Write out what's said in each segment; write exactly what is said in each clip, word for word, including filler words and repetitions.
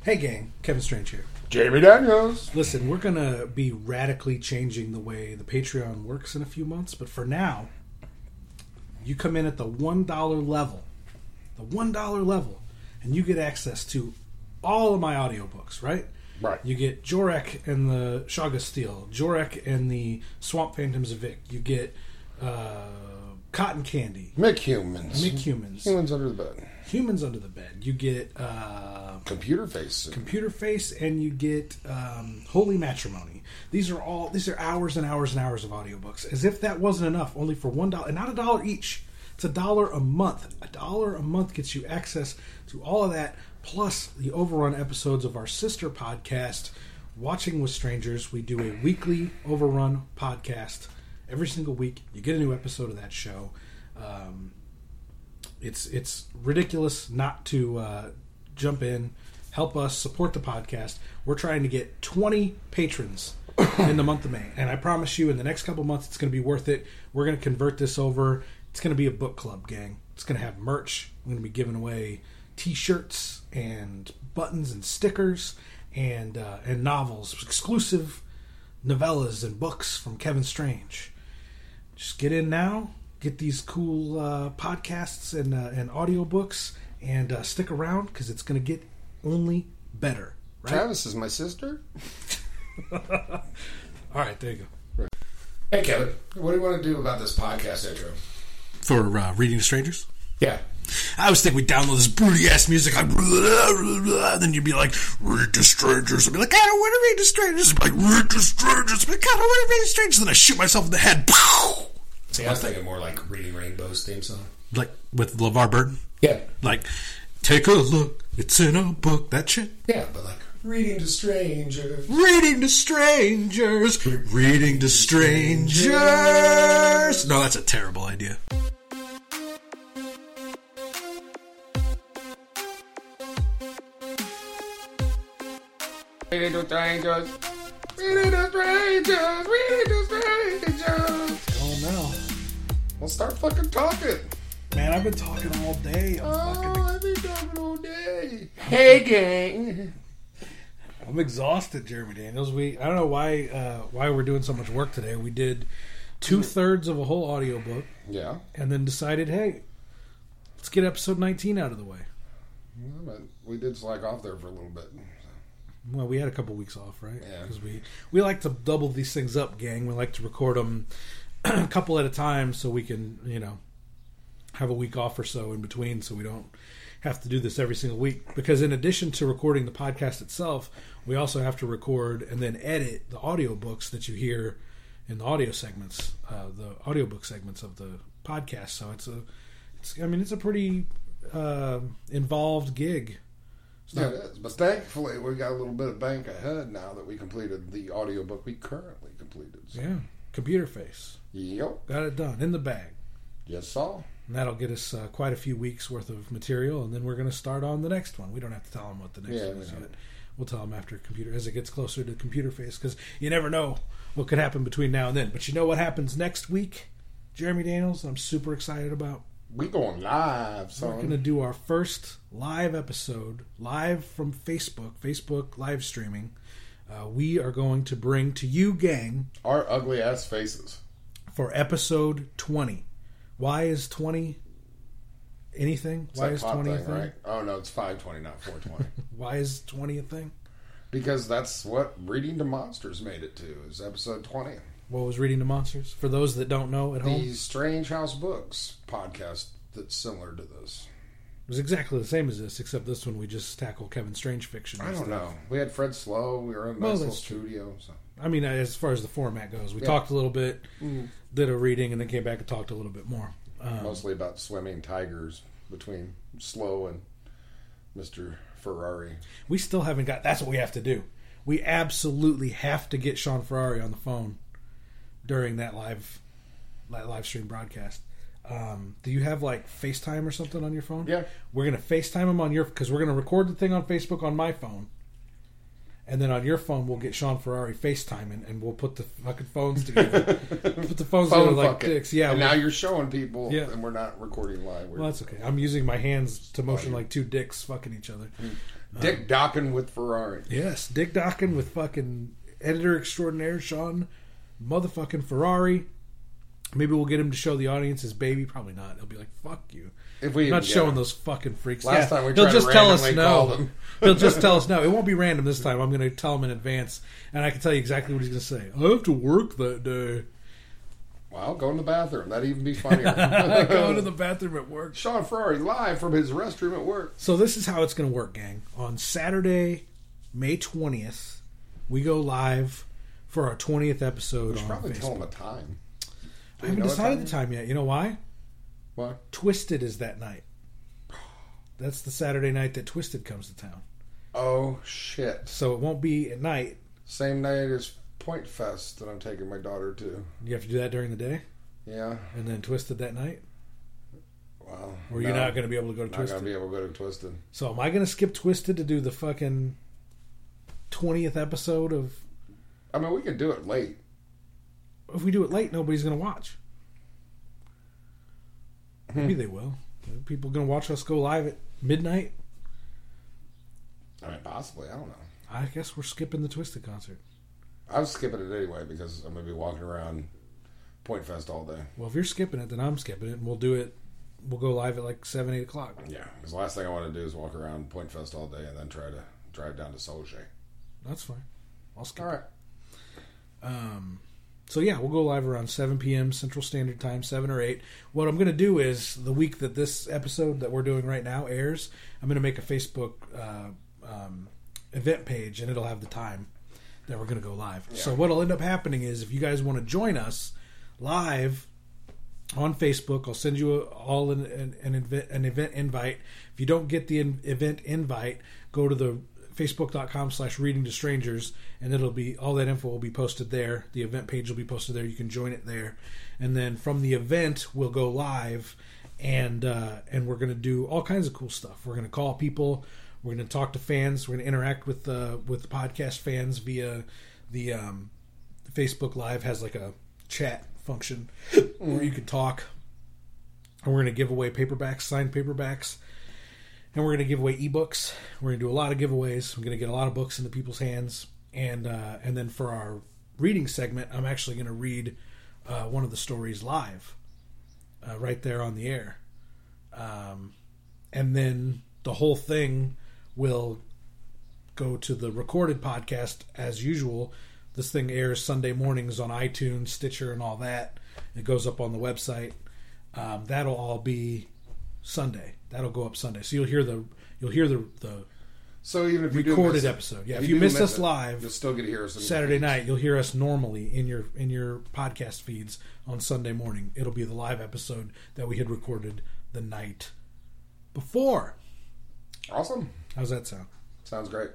Hey gang, Kevin Strange here. Jamie Daniels. Listen, we're going to be radically changing the way the Patreon works in a few months, but for now, you come in at the one dollar level, the one dollar level, and you get access to all of my audiobooks, right? Right. You get Jorek and the Shaga Steel, Jorek and the Swamp Phantoms of Vic. You get uh, Cotton Candy. McHumans. McHumans. Humans under the bed. Humans Under the Bed. You get uh, Computer Face. Computer Face, and you get um, Holy Matrimony. These are all these are hours and hours and hours of audiobooks. As if that wasn't enough, only for one dollar, and not a dollar each. It's a dollar a month. A dollar a month gets you access to all of that, plus the Overrun episodes of our sister podcast, Watching with Strangers. We do a weekly Overrun podcast every single week. You get a new episode of that show. Um, It's it's ridiculous not to uh, jump in, help us, support the podcast. We're trying to get twenty patrons in the month of May. And I promise you, in the next couple months, it's going to be worth it. We're going to convert this over. It's going to be a book club, gang. It's going to have merch. We're going to be giving away T-shirts and buttons and stickers and, uh, and novels, exclusive novellas and books from Kevin Strange. Just get in now. Get these cool uh, podcasts and uh, and audiobooks, and uh, stick around because it's going to get only better. Right? Travis is my sister. All right, there you go. Hey, Kevin. What do you want to do about this podcast intro? For uh, Reading to Strangers? Yeah. I was thinking we'd download this broody ass music, like, blah, blah, blah, then you'd be like, read to strangers. I'd be like, I don't want to read to strangers. I'd be like, read to strangers. I'd be like, I don't want to read to strangers. Then I shoot myself in the head. Pow! See, I was thinking more like Reading Rainbow's theme song. Like with LeVar Burton? Yeah. Like, take a look, it's in a book, that shit? Yeah, but like, reading to strangers. Reading to strangers. Reading to strangers. No, that's a terrible idea. Reading to strangers. Reading to strangers. Reading to strangers. Oh no. Well, start fucking talking. Man, I've been talking all day. I'm, Oh, fucking, I've been talking all day. Hey, gang. I'm exhausted, Jeremy Daniels. We I don't know why uh, why we're doing so much work today. We did two thirds of a whole audiobook Yeah. and then decided, hey, let's get episode nineteen out of the way. Well, but we did slack off there for a little bit. Well, we had a couple weeks off, right? Yeah. Because we, we like to double these things up, gang. We like to record them a couple at a time so we can, you know, have a week off or so in between so we don't have to do this every single week. Because in addition to recording the podcast itself, we also have to record and then edit the audiobooks that you hear in the audio segments, uh, the audiobook segments of the podcast. So it's a, it's, I mean, it's a pretty uh, involved gig. It's Yeah, not, it is. But thankfully, we got a little bit of bank ahead now that we completed the audiobook we currently completed. So. yeah, Computer Face. Yep. Got it done in the bag. Yes, sir. And that'll get us uh, quite a few weeks worth of material, and then we're going to start on the next one. We don't have to tell them what the next Yeah, one we is don't. yet. We'll tell them after computer as it gets closer to Computer Face, because you never know what could happen between now and then. But you know what happens next week, Jeremy Daniels? I'm super excited about. We going live, son. We're going to do our first live episode, live from Facebook, Facebook live streaming. Uh, we are going to bring to you, gang, Our ugly ass faces. for episode twenty. Why is twenty anything? It's Why that is clock twenty a thing, thing? right? Oh no, it's five twenty, not four twenty. Why is twenty a thing? Because that's what Reading to Monsters made it to. Is episode twenty. What was Reading to Monsters? For those that don't know at home, The Strange House Books podcast that's similar to this. it was exactly the same as this, except this one we just tackle Kevin Strange fiction. I and don't stuff. know. We had Fred Slow. We were in a Well, nice little that's true. studio. So. I mean, as far as the format goes, we Yeah. talked a little bit, Mm. did a reading, and then came back and talked a little bit more. Um, Mostly about swimming tigers between Slow and Mister Ferrari. we still haven't got. That's what we have to do. We absolutely have to get Sean Ferrari on the phone during that live, that live stream broadcast. Um, do you have like FaceTime or something on your phone? Yeah. We're gonna FaceTime him on your because we're gonna record the thing on Facebook on my phone, and then on your phone we'll get Sean Ferrari FaceTiming, and we'll put the fucking phones together. Put the phones Phone together like fuck it. dicks. Yeah. And we- now you're showing people, Yeah. and we're not recording live. We're, well, that's okay. I'm using my hands to motion you- like two dicks fucking each other. Dick Dokken with Ferrari. Yes, Dick Dokken with fucking editor extraordinaire Sean motherfucking Ferrari. Maybe we'll get him to show the audience his baby. Probably not. He'll be like, "Fuck you." If we I'm not even showing get him. those fucking freaks. Last yeah, time we he'll tried just to tell us randomly call no. them. He'll just tell us no. It won't be random this time. I'm going to tell him in advance, and I can tell you exactly what he's going to say. I have to work that day. Well, go in the bathroom. That'd even be funnier. Going to the bathroom at work. Sean Ferrari live from his restroom at work. So this is how it's going to work, gang. On Saturday, May twentieth, we go live for our twentieth episode We should on probably Facebook. tell him a time. I Do we haven't know what decided time the time yet. You know why? What? Twisted is that night. That's the Saturday night that Twisted comes to town. Oh, shit. So it won't be at night. Same night as Point Fest that I'm taking my daughter to. You have to do that during the day? Yeah. And then Twisted that night? Well, Or you're no, not going to be able to go to not Twisted? going to be able to go to Twisted. So am I going to skip Twisted to do the fucking twentieth episode of... I mean, we could do it late. If we do it late, nobody's going to watch. Maybe they will. People going to watch us go live at midnight? I mean, possibly. I don't know. I guess we're skipping the Twisted concert. I was skipping it anyway because I'm going to be walking around Point Fest all day. Well, if you're skipping it, then I'm skipping it, and we'll do it. We'll go live at like seven, eight o'clock. Yeah, because the last thing I want to do is walk around Point Fest all day and then try to drive down to Solskjaer. That's fine. I'll skip All it. right. Um, so yeah, we'll go live around seven p.m. Central Standard Time, seven or eight. What I'm going to do is the week that this episode that we're doing right now airs, I'm going to make a Facebook uh, um, event page, and it'll have the time that we're going to go live. Yeah. So what'll end up happening is if you guys want to join us live on Facebook, I'll send you a, all an, an, an, event, an event invite. If you don't get the in, event invite, go to the facebook.com slash reading to strangers, and it'll be all that info will be posted there. The event page will be posted there. You can join it there, and then from the event we'll go live, and uh, and we're going to do all kinds of cool stuff. We're going to call people. We're going to talk to fans. We're going to interact with uh, with podcast fans via the um, Facebook Live has like a chat function where you can talk. And we're going to give away paperbacks, signed paperbacks. And we're going to give away ebooks. We're going to do a lot of giveaways. We're going to get a lot of books into people's hands. And uh, and then for our reading segment, I'm actually going to read uh, one of the stories live, uh, right there on the air. Um, and then the whole thing will go to the recorded podcast as usual. This thing airs Sunday mornings on iTunes, Stitcher, and all that. It goes up on the website. Um, that'll all be Sunday. That'll go up Sunday. So you'll hear the you'll hear the, the So even if you recorded do miss episode. Yeah, it, if you do miss miss us it, live, you'll still get to hear us in the Saturday feeds. night, you'll hear us normally in your in your podcast feeds on Sunday morning. It'll be the live episode that we had recorded the night before. Awesome. How's that sound? Sounds great.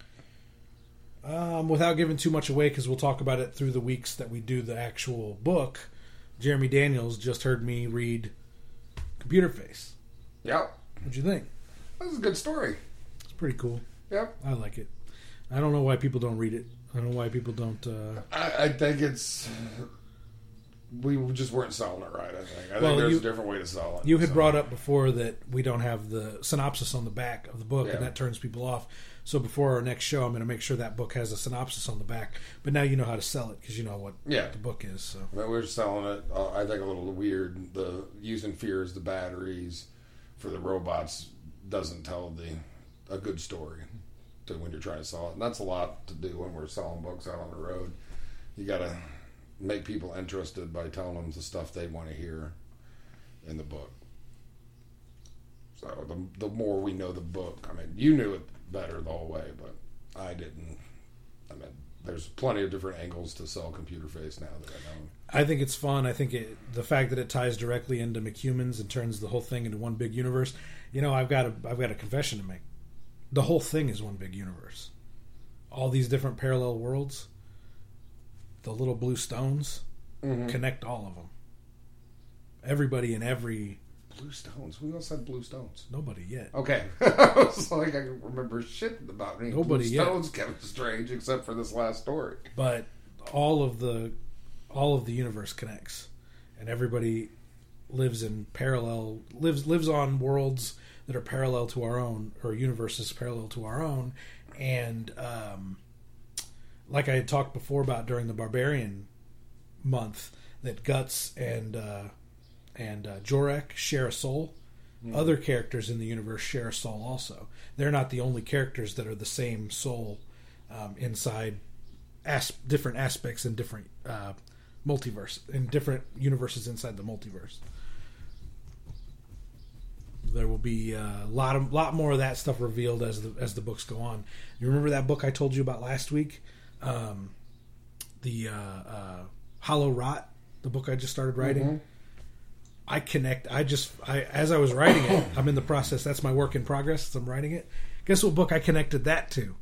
Um, without giving too much away, because we'll talk about it through the weeks that we do the actual book, Jeremy Daniels just heard me read Computer Face. Yep. What'd you think? This is a good story. It's pretty cool. Yep. I like it. I don't know why people don't read it. I don't know why people don't... Uh... I, I think it's... We just weren't selling it right, I think. I Well, think there's you- a different way to sell it. You had so. brought up before that we don't have the synopsis on the back of the book, Yeah. and that turns people off. So before our next show, I'm going to make sure that book has a synopsis on the back. But now you know how to sell it because you know what Yeah. the book is. So I mean, we're selling it, uh, I think, a little weird. The using fears, the batteries for the robots doesn't tell the a good story to when you're trying to sell it. And that's a lot to do when we're selling books out on the road. You got to make people interested by telling them the stuff they want to hear in the book. So the, the more we know the book, I mean, you knew it better the whole way, but I didn't. I mean, there's plenty of different angles to sell Computer Face now that I know. I think it's fun. I think it, the fact that it ties directly into McHumans and turns the whole thing into one big universe. You know, I've got a I've got a confession to make. The whole thing is one big universe. All these different parallel worlds, the little blue stones, Mm-hmm. connect all of them. Everybody in every Blue Stones? Who else had Blue Stones? nobody yet. Okay. I was like, I can remember shit about any Nobody Blue yet. Stones Kevin Strange except for this last story. But all of the all of the universe connects, and everybody lives in parallel lives lives on worlds that are parallel to our own, or universes parallel to our own. And um, like I had talked before about during the Barbarian month, that Guts and uh, and uh, Jorek share a soul. Mm. Other characters in the universe share a soul also. They're not the only characters that are the same soul um, inside as- different aspects in different uh, multiverse, in different universes inside the multiverse. There will be a lot of lot more of that stuff revealed as the as the books go on. You remember that book I told you about last week, um, the uh, uh, Hollow Rot, the book I just started writing. Mm-hmm. I connect. I just I as I was writing it, I'm in the process. That's my work in progress. As I'm writing it. Guess what book I connected that to?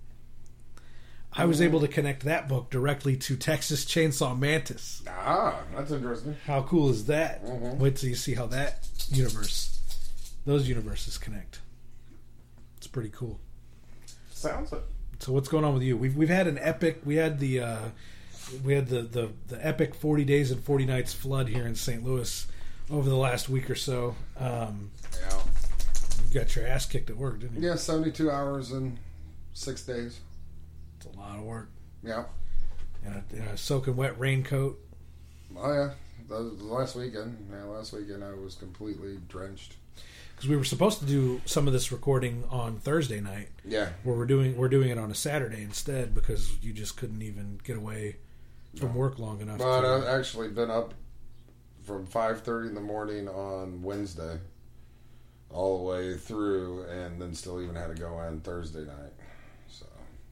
I was able to connect that book directly to Texas Chainsaw Mantis. Ah, that's interesting. How cool is that? Mm-hmm. Wait till you see how that universe, those universes connect. It's pretty cool. Sounds it. So what's going on with you? We've we've had an epic. We had the uh, we had the, the, the epic forty days and forty nights flood here in Saint Louis over the last week or so. Um, yeah. You got your ass kicked at work, didn't you? Yeah, seventy-two hours in six days. It's a lot of work. Yeah. In a, in a soaking wet raincoat. Oh, yeah. That was last weekend. Yeah, last weekend I was completely drenched. Because we were supposed to do some of this recording on Thursday night. Yeah. Where we're doing we're doing it on a Saturday instead because you just couldn't even get away from no. work long enough. But to, I've actually been up from five thirty in the morning on Wednesday all the way through, and then still even had to go in Thursday night. So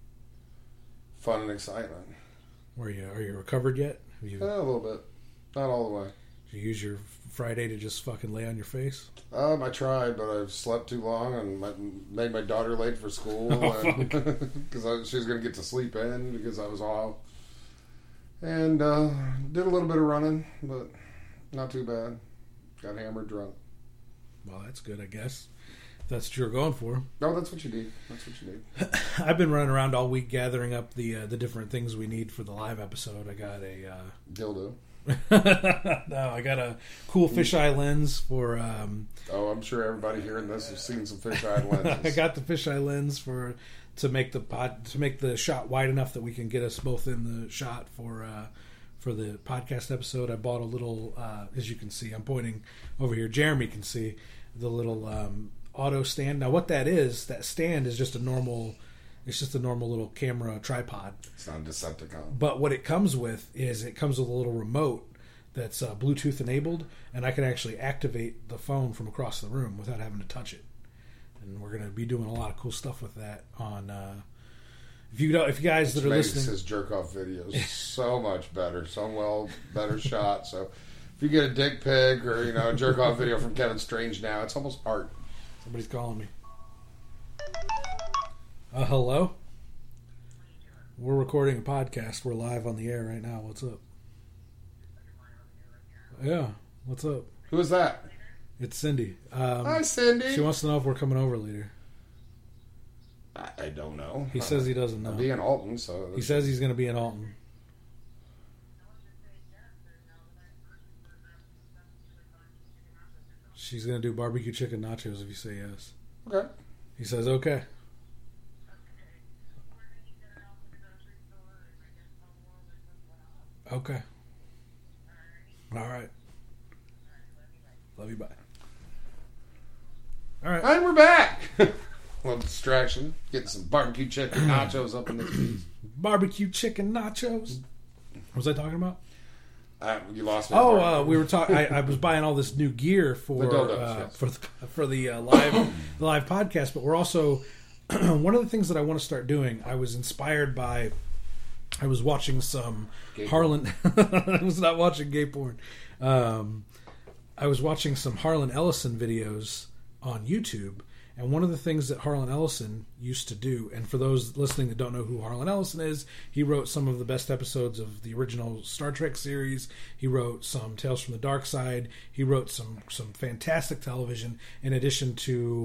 fun and excitement. Were you are you recovered yet? Have you, yeah, a little bit, not all the way. Did you use your Friday to just fucking lay on your face? Um, I tried, but I've slept too long and my, made my daughter late for school because oh, she was going to get to sleep in because I was off. And uh, did a little bit of running, but not too bad. Got hammered drunk. Well, that's good, I guess. If that's what you're going for. No, that's what you need. That's what you need. I've been running around all week gathering up the uh, the different things we need for the live episode. I got a uh, dildo. No, I got a cool fisheye lens for. Um, oh, I'm sure everybody hearing this has seen some fisheye lenses. I got the fisheye lens for to make the pod to make the shot wide enough that we can get us both in the shot for. Uh, For the podcast episode, I bought a little, uh, as you can see, I'm pointing over here. Jeremy can see the little um, auto stand. Now, what that is, that stand is just a normal, it's just a normal little camera tripod. It's not a Decepticon. But what it comes with is it comes with a little remote that's uh, Bluetooth enabled, and I can actually activate the phone from across the room without having to touch it. And we're going to be doing a lot of cool stuff with that on. Uh, If you don't, if you guys that are makes listening, his jerk off videos so much better, so well better shot. So if you get a dick pic or you know a jerk off video from Kevin Strange now, it's almost art. Somebody's calling me. Uh, hello. We're recording a podcast. We're live on the air right now. What's up? Yeah. What's up? Who is that? It's Cindy. Um, Hi, Cindy. She wants to know if we're coming over later. I don't know. He says he doesn't know. I'll be in Alton, so he says he's going to be in Alton. She's going to do barbecue chicken nachos if you say yes. Okay. He says okay. Okay. All right. Love you. Bye. All right. And we're back. Little distraction. Getting some barbecue chicken nachos up in this piece. Barbecue chicken nachos. What was I talking about? Uh, you lost me. Oh, uh, we were talking. I was buying all this new gear for The dildos, uh, yes. for the, for the uh, live the live podcast. But we're also one of the things that I want to start doing. I was inspired by. I was watching some Gay Harlan. I was not watching gay porn. Um, I was watching some Harlan Ellison videos on YouTube. And one of the things that Harlan Ellison used to do, and for those listening that don't know who Harlan Ellison is, he wrote some of the best episodes of the original Star Trek series. He wrote some Tales from the Dark Side. He wrote some some fantastic television, in addition to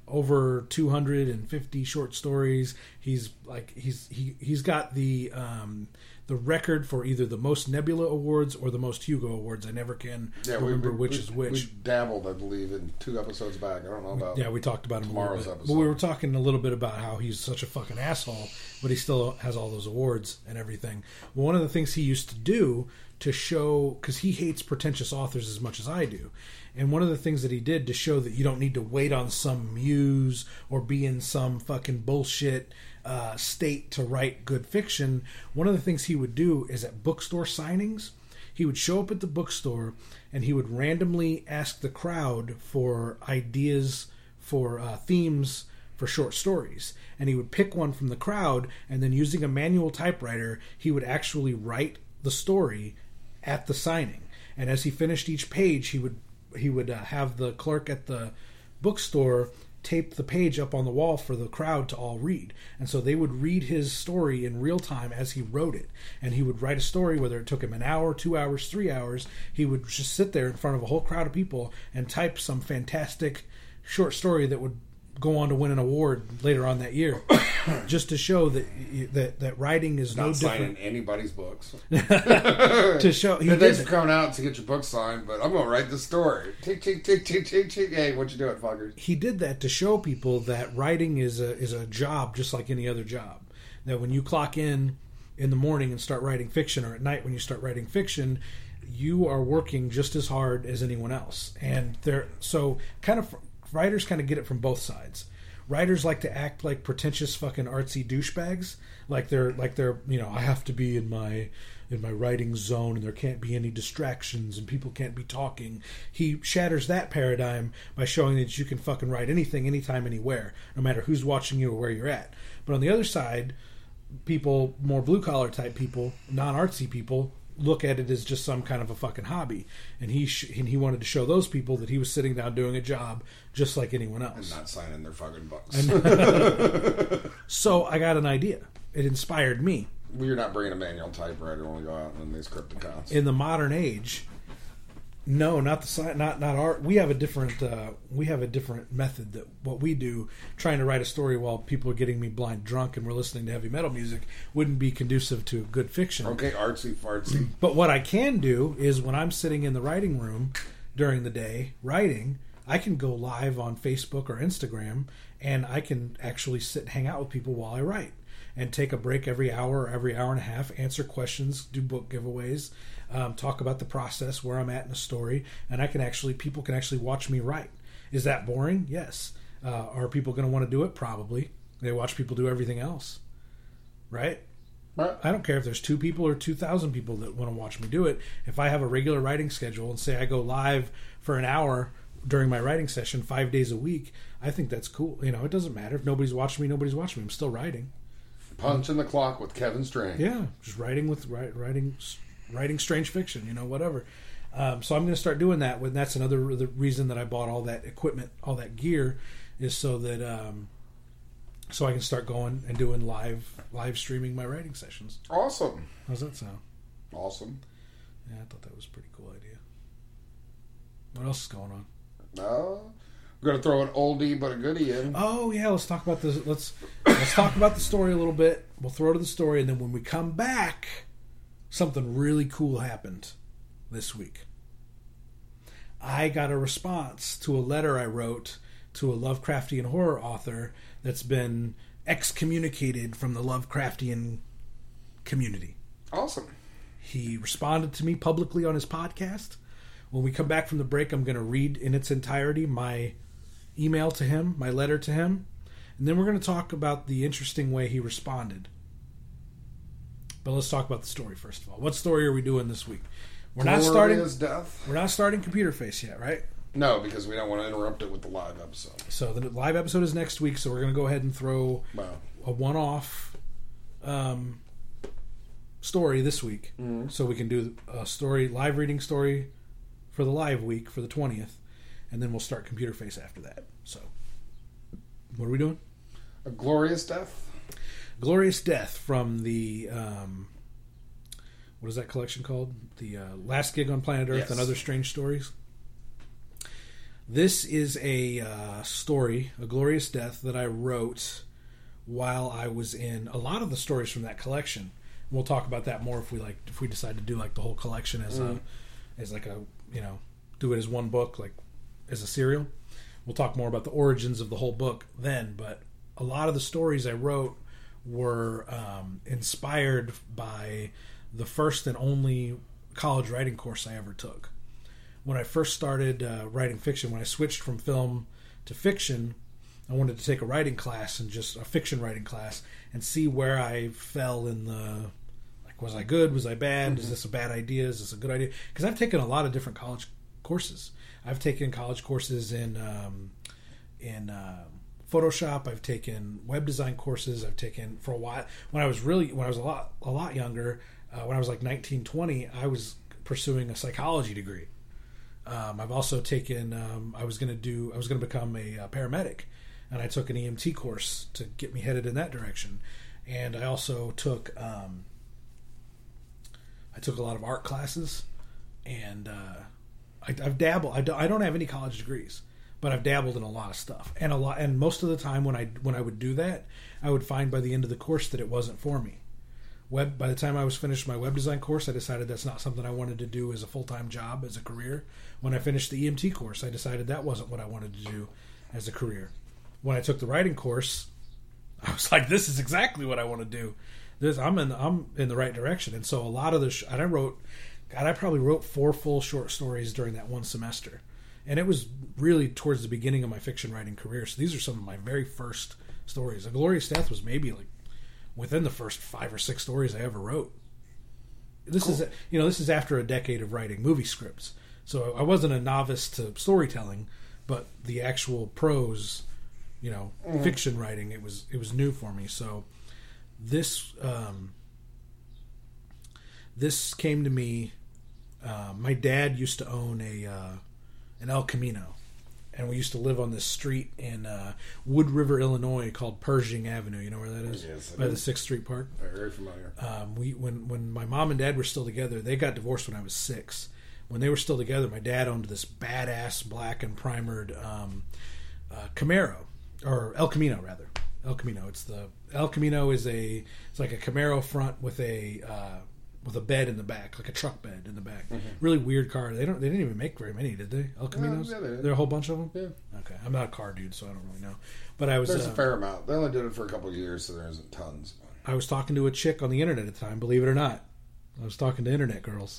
over two hundred fifty short stories. He's like he's he he's got the um, the record for either the most Nebula Awards or the most Hugo Awards. I never can Yeah, remember we, we, which we, is which. We dabbled, I believe, in two episodes back. I don't know about. Yeah, we talked about him tomorrow's a little bit. episode. But we were talking a little bit about how he's such a fucking asshole, but he still has all those awards and everything. Well, one of the things he used to do to show, because he hates pretentious authors as much as I do, and one of the things that he did to show that you don't need to wait on some muse or be in some fucking bullshit uh, state to write good fiction, one of the things he would do is at bookstore signings, he would show up at the bookstore and he would randomly ask the crowd for ideas for uh, themes for short stories. And he would pick one from the crowd, and then using a manual typewriter, he would actually write the story at the signing. And as he finished each page, he would he would uh, have the clerk at the bookstore tape the page up on the wall for the crowd to all read. And so they would read his story in real time as he wrote it. And he would write a story, whether it took him an hour, two hours, three hours. He would just sit there in front of a whole crowd of people and type some fantastic short story that would go on to win an award later on that year, just to show that that, that writing is Not no signing different. anybody's books. To show he And thanks did for coming out to get your book signed, but I'm going to write the story. Tick, tick, tick, tick, tick, tick. Hey, what you doing, fuckers? he did that to show people that writing is a is a job just like any other job. That when you clock in in the morning and start writing fiction, or at night when you start writing fiction, you are working just as hard as anyone else. And they're so kind of writers kind of get it from both sides. Writers like to act like pretentious fucking artsy douchebags, like they're like they're you know I have to be in my in my writing zone and there can't be any distractions and people can't be talking. He shatters that paradigm by showing that you can fucking write anything, anytime, anywhere, no matter who's watching you or where you're at. But on the other side, people, more blue collar type people, non artsy people, look at it as just some kind of a fucking hobby, and he sh- and he wanted to show those people that he was sitting down doing a job just like anyone else, And not signing their fucking books. And so I got an idea. It inspired me. We're not bringing a manual typewriter when we go out in these Crypticons. In the modern age, no, not the sci- not not art. We have a different uh, we have a different method that what we do. Trying to write a story while people are getting me blind drunk and we're listening to heavy metal music wouldn't be conducive to good fiction. Okay, artsy fartsy. But what I can do is when I'm sitting in the writing room during the day writing, I can go live on Facebook or Instagram, and I can actually sit and hang out with people while I write, and take a break every hour or every hour and a half, answer questions, do book giveaways, um, talk about the process, where I'm at in the story, and I can actually, people can actually watch me write. Is that boring? Yes. Uh, are people going to want to do it? Probably. They watch people do everything else, right? Right. I don't care if there's two people or two thousand people that want to watch me do it. If I have a regular writing schedule and say I go live for an hour during my writing session five days a week, I think that's cool. You know, it doesn't matter if nobody's watching me. Nobody's watching me. I'm still writing. Punch in the clock with Kevin Strange. Yeah, just writing with write, writing, writing strange fiction. You know, whatever. Um, so I'm going to start doing that. When that's another the reason that I bought all that equipment, all that gear, is so that um, so I can start going and doing live live streaming my writing sessions. Awesome. How's that sound? Awesome. Yeah, I thought that was a pretty cool idea. What else is going on? No. We're going to throw an oldie but a goodie in. Oh yeah, let's talk about this. Let's let's talk about the story a little bit. We'll throw to the story, and then when we come back, something really cool happened this week. I got a response to a letter I wrote to a Lovecraftian horror author that's been excommunicated from the Lovecraftian community. Awesome. He responded to me publicly on his podcast. When we come back from the break, I'm going to read in its entirety my email to him, my letter to him, and then we're going to talk about the interesting way he responded. But let's talk about the story first of all. What story are we doing this week? We're not starting. Death. We're not starting Computer Face yet, right? No, because we don't want to interrupt it with the live episode. So the live episode is next week. So we're going to go ahead and throw Wow. a one-off um, story this week, Mm-hmm. so we can do a story, live reading story for the live week for the twentieth, and then we'll start Computer Face after that. So, what are we doing? A Glorious Death? Glorious Death from the, um, what is that collection called? The uh, Last Gig on Planet Earth Yes. and Other Strange Stories. This is a uh, story, A Glorious Death, that I wrote while I was in a lot of the stories from that collection. We'll talk about that more if we like if we decide to do like the whole collection as mm. a as like a you know do it as one book, like as a serial. We'll talk more about the origins of the whole book then, but a lot of the stories I wrote were um, inspired by the first and only college writing course I ever took. When I first started uh, writing fiction, when I switched from film to fiction, I wanted to take a writing class and just a fiction writing class and see where I fell in the, like, was I good? Was I bad? Mm-hmm. Is this a bad idea? Is this a good idea? Because I've taken a lot of different college courses. I've taken college courses in um, in uh, Photoshop. I've taken web design courses. I've taken for a while when I was really when I was a lot a lot younger. Uh, when I was like nineteen, twenty, I was pursuing a psychology degree. Um, I've also taken. Um, I was going to do. I was going to become a, a paramedic, and I took an E M T course to get me headed in that direction. And I also took. Um, I took a lot of art classes, and uh, I, I've dabbled. I don't, I don't have any college degrees, but I've dabbled in a lot of stuff, and a lot. And most of the time, when I when I would do that, I would find by the end of the course that it wasn't for me. Web. By the time I was finished my web design course, I decided that's not something I wanted to do as a full time job, as a career. When I finished the E M T course, I decided that wasn't what I wanted to do as a career. When I took the writing course, I was like, "This is exactly what I want to do. This, I'm in. I'm in the right direction." And so a lot of the. Sh- and I wrote, God, I probably wrote four full short stories during that one semester, and it was really towards the beginning of my fiction writing career. So these are some of my very first stories. A Glorious Death was maybe like within the first five or six stories I ever wrote. This cool. is, you know, this is after a decade of writing movie scripts. So I wasn't a novice to storytelling, but the actual prose, you know, mm-hmm. fiction writing, it was it was new for me. So this um, this came to me. Uh, my dad used to own a uh, an El Camino, and we used to live on this street in uh, Wood River, Illinois, called Pershing Avenue. You know where that is? Yes, by the Sixth Street Park. Very familiar. Um, we when when my mom and dad were still together, they got divorced when I was six. When they were still together, my dad owned this badass black and primered um, uh, Camaro, or El Camino rather. El Camino. It's the El Camino is a it's like a Camaro front with a uh, with a bed in the back, like a truck bed in the back. Mm-hmm. Really weird car. They don't. They didn't even make very many, did they? El Caminos. Yeah, yeah, they did. There are a whole bunch of them. Yeah. Okay. I'm not a car dude, so I don't really know. But I was. There's uh, a fair amount. They only did it for a couple of years, so there isn't tons. I was talking to a chick on the internet at the time. Believe it or not, I was talking to internet girls,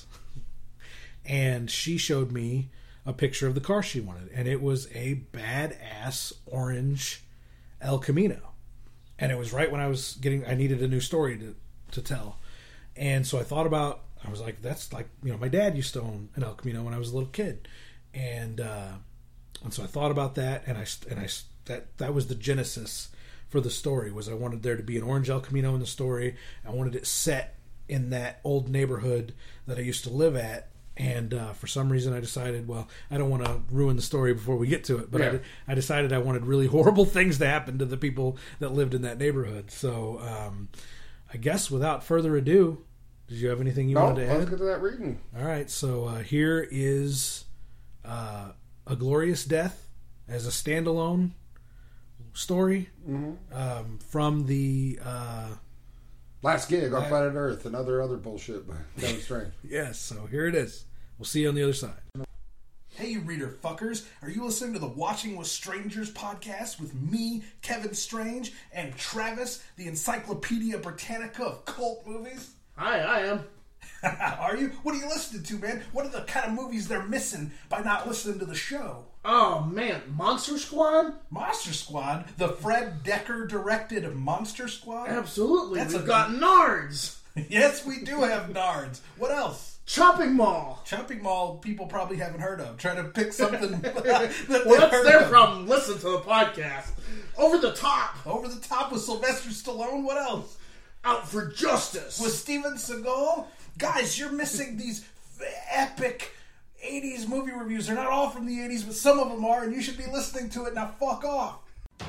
and she showed me a picture of the car she wanted, and it was a badass orange El Camino. And it was right when I was getting, I needed a new story to, to tell. And so I thought about, I was like, that's like, you know, my dad used to own an El Camino when I was a little kid. And, uh, and so I thought about that, and I, and I, that, that was the genesis for the story, was I wanted there to be an orange El Camino in the story. I wanted it set in that old neighborhood that I used to live at. And uh, for some reason, I decided, well, I don't want to ruin the story before we get to it, but yeah. I, I decided I wanted really horrible things to happen to the people that lived in that neighborhood. So um, I guess without further ado, did you have anything you no, wanted to add? Let's get to that reading. All right, so uh, here is uh, A Glorious Death as a standalone story mm-hmm. um, from the... Uh, Last Gig on Planet Earth and other other bullshit by Kevin Strange. Yes, so here it is. We'll see you on the other side. Hey, you reader fuckers. Are you listening to the Watching with Strangers podcast with me, Kevin Strange, and Travis, the Encyclopedia Britannica of cult movies? Hi, I am. Are you? What are you listening to, man? What are the kind of movies they're missing by not listening to the show? Oh, man. Monster Squad? Monster Squad? The Fred Decker directed Monster Squad? Absolutely. That's We've a... got Nards. Yes, we do have Nards. What else? Chopping Mall. Chopping Mall, people probably haven't heard of. Trying to pick something that well, that's their of. problem. Listen to the podcast. Over the Top. Over the Top with Sylvester Stallone. What else? Out for Justice. With Steven Seagal. Guys, you're missing these epic eighties movie reviews. They're not all from the eighties, but some of them are, and you should be listening to it. Now fuck off.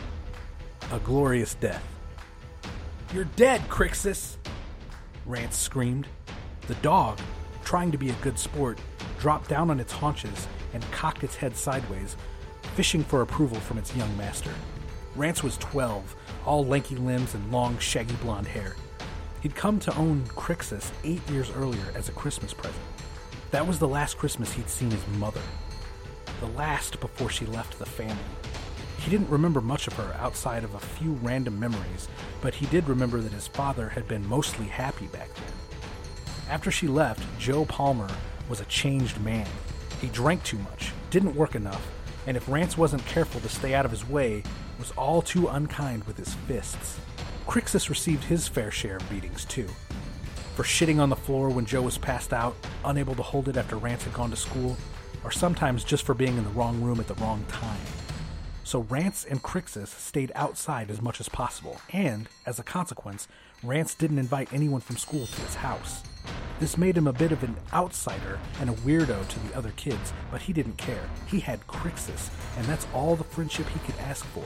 A Glorious Death. You're dead, Crixus, Rance screamed. The dog, trying to be a good sport, dropped down on its haunches and cocked its head sideways, fishing for approval from its young master. Rance was twelve, all lanky limbs and long, shaggy blonde hair. He'd come to own Crixus eight years earlier as a Christmas present. That was the last Christmas he'd seen his mother. The last before she left the family. He didn't remember much of her outside of a few random memories, but he did remember that his father had been mostly happy back then. After she left, Joe Palmer was a changed man. He drank too much, didn't work enough, and if Rance wasn't careful to stay out of his way, was all too unkind with his fists. Crixus received his fair share of beatings, too. For shitting on the floor when Joe was passed out, unable to hold it after Rance had gone to school, or sometimes just for being in the wrong room at the wrong time. So Rance and Crixus stayed outside as much as possible, and, as a consequence, Rance didn't invite anyone from school to his house. This made him a bit of an outsider and a weirdo to the other kids, but he didn't care. He had Crixus, and that's all the friendship he could ask for.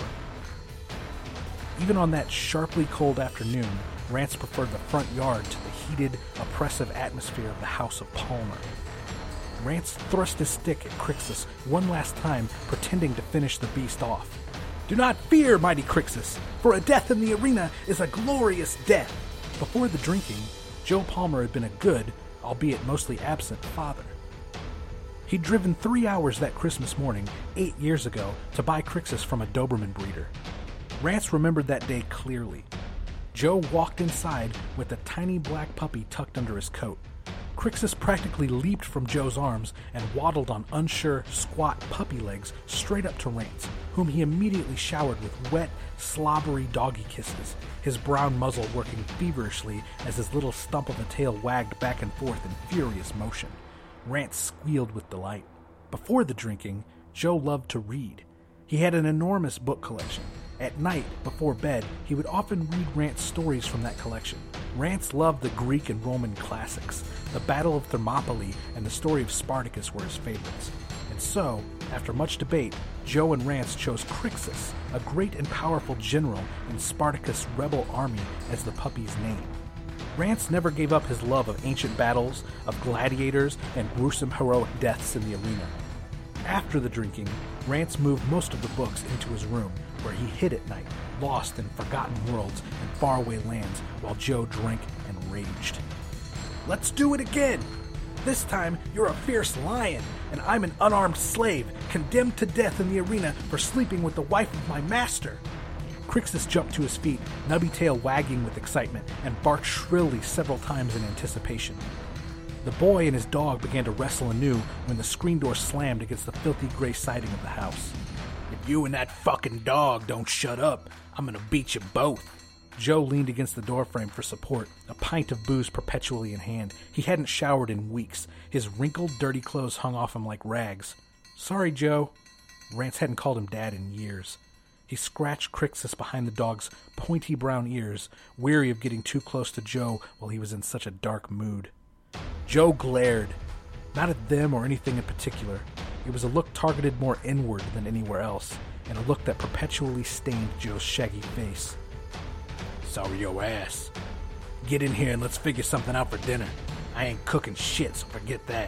Even on that sharply cold afternoon, Rance preferred the front yard to the heated, oppressive atmosphere of the House of Palmer. Rance thrust his stick at Crixus one last time, pretending to finish the beast off. "Do not fear, mighty Crixus, for a death in the arena is a glorious death." Before the drinking, Joe Palmer had been a good, albeit mostly absent, father. He'd driven three hours that Christmas morning, eight years ago, to buy Crixus from a Doberman breeder. Rance remembered that day clearly. Joe walked inside with a tiny black puppy tucked under his coat. Crixus practically leaped from Joe's arms and waddled on unsure, squat puppy legs straight up to Rance, whom he immediately showered with wet, slobbery doggy kisses, his brown muzzle working feverishly as his little stump of a tail wagged back and forth in furious motion. Rance squealed with delight. Before the drinking, Joe loved to read. He had an enormous book collection. At night, before bed, he would often read Rance stories from that collection. Rance loved the Greek and Roman classics. The Battle of Thermopylae and the story of Spartacus were his favorites. And so, after much debate, Joe and Rance chose Crixus, a great and powerful general in Spartacus' rebel army, as the puppy's name. Rance never gave up his love of ancient battles, of gladiators, and gruesome heroic deaths in the arena. After the drinking, Rance moved most of the books into his room, where he hid at night, lost in forgotten worlds and faraway lands, while Joe drank and raged. "Let's do it again! This time, you're a fierce lion, and I'm an unarmed slave, condemned to death in the arena for sleeping with the wife of my master." Crixus jumped to his feet, nubby tail wagging with excitement, and barked shrilly several times in anticipation. The boy and his dog began to wrestle anew when the screen door slammed against the filthy gray siding of the house. "If you and that fucking dog don't shut up, I'm gonna beat you both." Joe leaned against the doorframe for support, a pint of booze perpetually in hand. He hadn't showered in weeks. His wrinkled, dirty clothes hung off him like rags. "Sorry, Joe." Rance hadn't called him Dad in years. He scratched Crixus behind the dog's pointy brown ears, weary of getting too close to Joe while he was in such a dark mood. Joe glared, not at them or anything in particular. It was a look targeted more inward than anywhere else, and a look that perpetually stained Joe's shaggy face. "Sorry your ass. Get in here and let's figure something out for dinner. I ain't cooking shit, so forget that."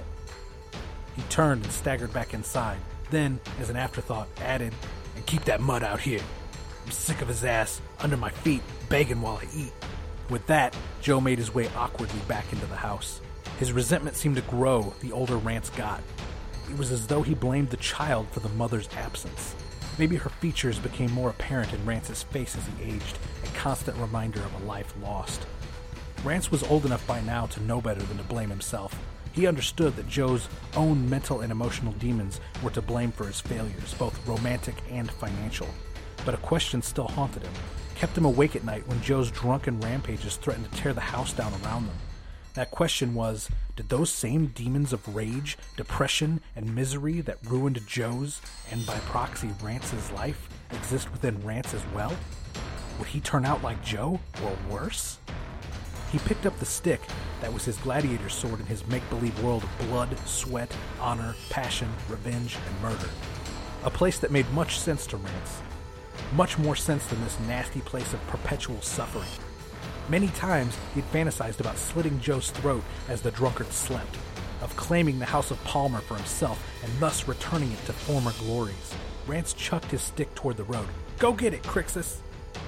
He turned and staggered back inside, then, as an afterthought, added, "And keep that mud out here. I'm sick of his ass under my feet, begging while I eat." With that, Joe made his way awkwardly back into the house. His resentment seemed to grow the older Rance got. It was as though he blamed the child for the mother's absence. Maybe her features became more apparent in Rance's face as he aged, a constant reminder of a life lost. Rance was old enough by now to know better than to blame himself. He understood that Joe's own mental and emotional demons were to blame for his failures, both romantic and financial. But a question still haunted him, kept him awake at night when Joe's drunken rampages threatened to tear the house down around them. That question was, did those same demons of rage, depression, and misery that ruined Joe's, and by proxy Rance's life, exist within Rance as well? Would he turn out like Joe, or worse? He picked up the stick that was his gladiator sword in his make-believe world of blood, sweat, honor, passion, revenge, and murder. A place that made much sense to Rance. Much more sense than this nasty place of perpetual suffering. Many times he'd fantasized about slitting Joe's throat as the drunkard slept, of claiming the House of Palmer for himself and thus returning it to former glories. Rance chucked his stick toward the road. "Go get it, Crixus!"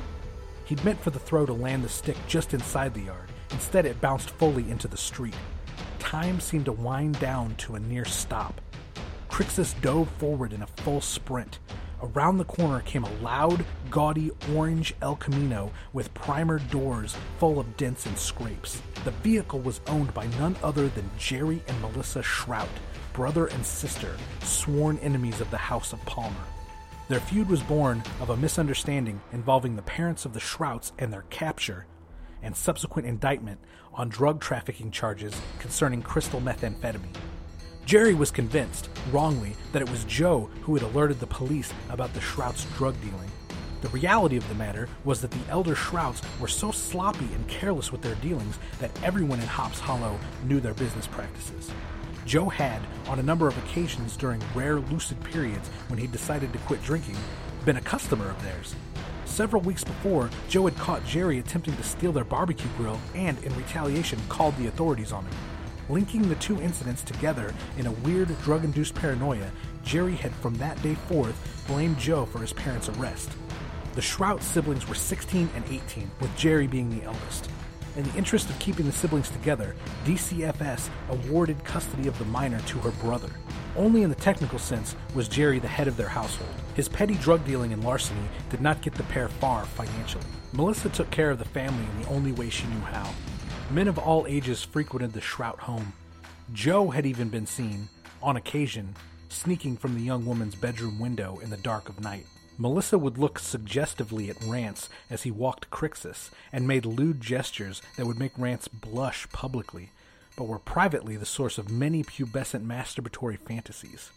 He'd meant for the throw to land the stick just inside the yard. Instead, it bounced fully into the street. Time seemed to wind down to a near stop. Crixus dove forward in a full sprint. Around the corner came a loud, gaudy orange El Camino with primered doors full of dents and scrapes. The vehicle was owned by none other than Jerry and Melissa Shrout, brother and sister, sworn enemies of the House of Palmer. Their feud was born of a misunderstanding involving the parents of the Shrouts and their capture and subsequent indictment on drug trafficking charges concerning crystal methamphetamine. Jerry was convinced, wrongly, that it was Joe who had alerted the police about the Shrouts' drug dealing. The reality of the matter was that the elder Shrouts were so sloppy and careless with their dealings that everyone in Hops Hollow knew their business practices. Joe had, on a number of occasions during rare lucid periods when he decided to quit drinking, been a customer of theirs. Several weeks before, Joe had caught Jerry attempting to steal their barbecue grill and, in retaliation, called the authorities on him. Linking the two incidents together in a weird drug-induced paranoia, Jerry had from that day forth blamed Joe for his parents' arrest. The Shrout siblings were sixteen and eighteen, with Jerry being the eldest. In the interest of keeping the siblings together, D C F S awarded custody of the minor to her brother. Only in the technical sense was Jerry the head of their household. His petty drug dealing and larceny did not get the pair far financially. Melissa took care of the family in the only way she knew how. Men of all ages frequented the Shrout home. Joe had even been seen, on occasion, sneaking from the young woman's bedroom window in the dark of night. Melissa would look suggestively at Rance as he walked Crixus and made lewd gestures that would make Rance blush publicly, but were privately the source of many pubescent masturbatory fantasies.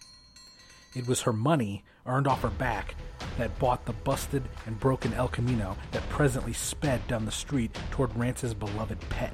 It was her money, earned off her back, that bought the busted and broken El Camino that presently sped down the street toward Rance's beloved pet.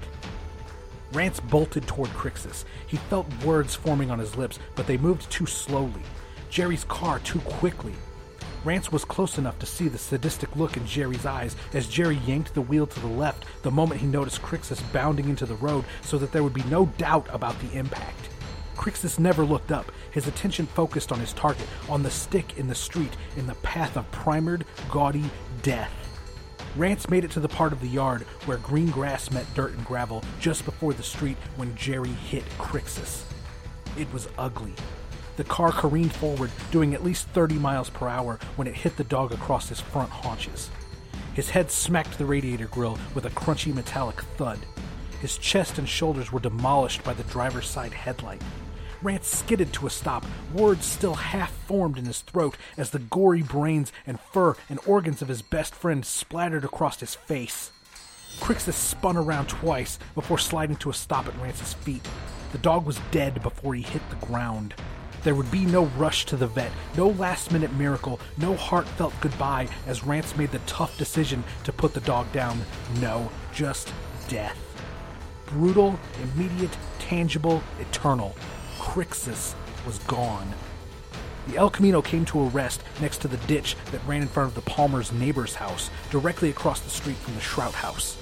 Rance bolted toward Crixus. He felt words forming on his lips, but they moved too slowly. Jerry's car too quickly. Rance was close enough to see the sadistic look in Jerry's eyes as Jerry yanked the wheel to the left the moment he noticed Crixus bounding into the road so that there would be no doubt about the impact. Crixus never looked up, his attention focused on his target, on the stick in the street, in the path of primered, gaudy death. Rance made it to the part of the yard where green grass met dirt and gravel just before the street when Jerry hit Crixus. It was ugly. The car careened forward, doing at least thirty miles per hour when it hit the dog across his front haunches. His head smacked the radiator grill with a crunchy metallic thud. His chest and shoulders were demolished by the driver's side headlight. Rance skidded to a stop, words still half-formed in his throat as the gory brains and fur and organs of his best friend splattered across his face. Crixus spun around twice before sliding to a stop at Rance's feet. The dog was dead before he hit the ground. There would be no rush to the vet, no last-minute miracle, no heartfelt goodbye as Rance made the tough decision to put the dog down. No, just death. Brutal, immediate, tangible, eternal. Crixus was gone. The El Camino came to a rest next to the ditch that ran in front of the Palmer's neighbor's house, directly across the street from the Shrout house.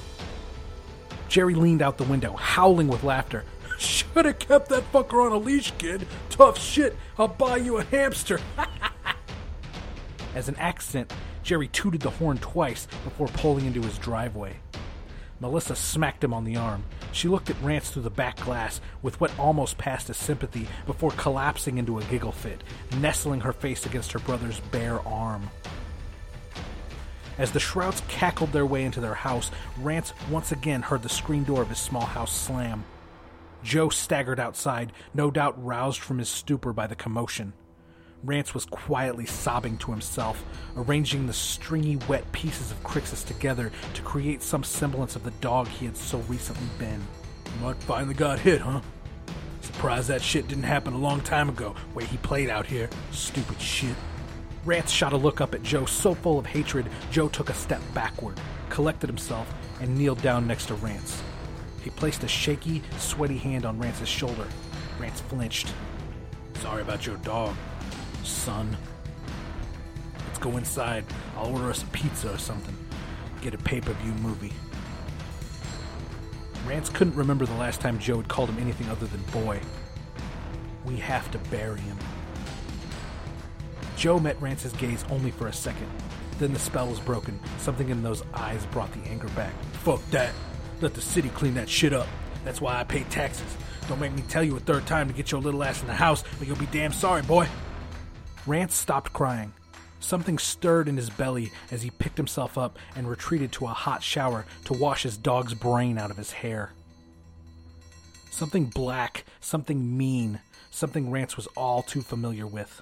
Jerry leaned out the window, howling with laughter. "Should have kept that fucker on a leash, kid. Tough shit. I'll buy you a hamster." As an accent, Jerry tooted the horn twice before pulling into his driveway. Melissa smacked him on the arm. She looked at Rance through the back glass with what almost passed as sympathy before collapsing into a giggle fit, nestling her face against her brother's bare arm. As the Shrouts cackled their way into their house, Rance once again heard the screen door of his small house slam. Joe staggered outside, no doubt roused from his stupor by the commotion. Rance was quietly sobbing to himself, arranging the stringy, wet pieces of Crixus together to create some semblance of the dog he had so recently been. "Mutt finally got hit, huh? Surprised that shit didn't happen a long time ago, way he played out here. Stupid shit." Rance shot a look up at Joe so full of hatred, Joe took a step backward, collected himself, and kneeled down next to Rance. He placed a shaky, sweaty hand on Rance's shoulder. Rance flinched. "Sorry about your dog, son. Let's go inside. I'll order us a pizza or something. Get a pay-per-view movie." Rance couldn't remember the last time Joe had called him anything other than boy. "We have to bury him." Joe met Rance's gaze only for a second. Then the spell was broken. Something in those eyes brought the anger back. Fuck that. Let the city clean that shit up. That's why I pay taxes. Don't make me tell you a third time to get your little ass in the house, or you'll be damn sorry, boy. Rance stopped crying. Something stirred in his belly as he picked himself up and retreated to a hot shower to wash his dog's brain out of his hair. Something black, something mean, something Rance was all too familiar with.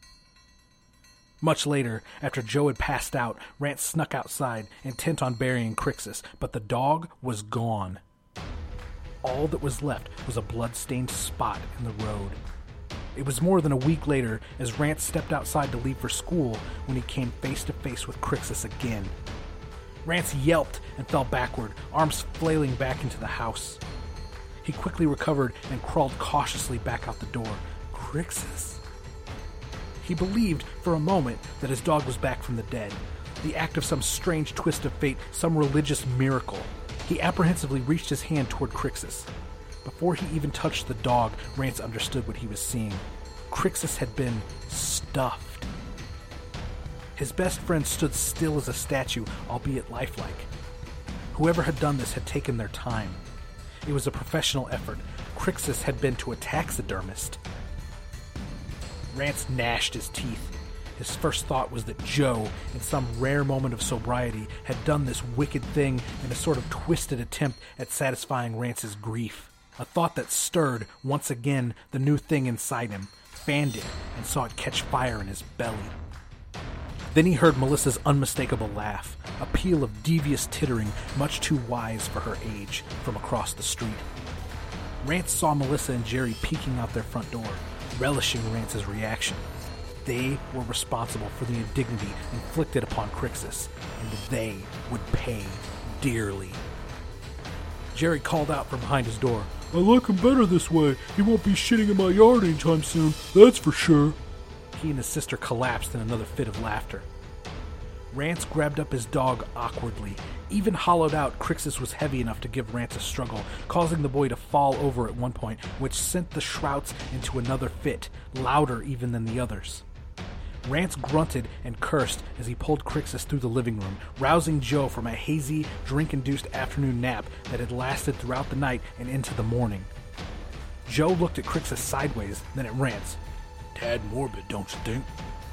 Much later, after Joe had passed out, Rance snuck outside, intent on burying Crixus, but the dog was gone. All that was left was a blood-stained spot in the road. It was more than a week later as Rance stepped outside to leave for school when he came face to face with Crixus again. Rance yelped and fell backward, arms flailing back into the house. He quickly recovered and crawled cautiously back out the door. Crixus. He believed for a moment that his dog was back from the dead, the act of some strange twist of fate, some religious miracle. He apprehensively reached his hand toward Crixus. Before he even touched the dog, Rance understood what he was seeing. Crixus had been stuffed. His best friend stood still as a statue, albeit lifelike. Whoever had done this had taken their time. It was a professional effort. Crixus had been to a taxidermist. Rance gnashed his teeth. His first thought was that Joe, in some rare moment of sobriety, had done this wicked thing in a sort of twisted attempt at satisfying Rance's grief. A thought that stirred, once again, the new thing inside him, fanned it, and saw it catch fire in his belly. Then he heard Melissa's unmistakable laugh, a peal of devious tittering, much too wise for her age, from across the street. Rance saw Melissa and Jerry peeking out their front door, relishing Rance's reaction. They were responsible for the indignity inflicted upon Crixus, and they would pay dearly. Jerry called out from behind his door. I like him better this way. He won't be shitting in my yard anytime soon, that's for sure. He and his sister collapsed in another fit of laughter. Rance grabbed up his dog awkwardly. Even hollowed out, Crixus was heavy enough to give Rance a struggle, causing the boy to fall over at one point, which sent the Shrouts into another fit, louder even than the others. Rance grunted and cursed as he pulled Crixus through the living room, rousing Joe from a hazy, drink-induced afternoon nap that had lasted throughout the night and into the morning. Joe looked at Crixus sideways, then at Rance. Tad morbid, don't you think?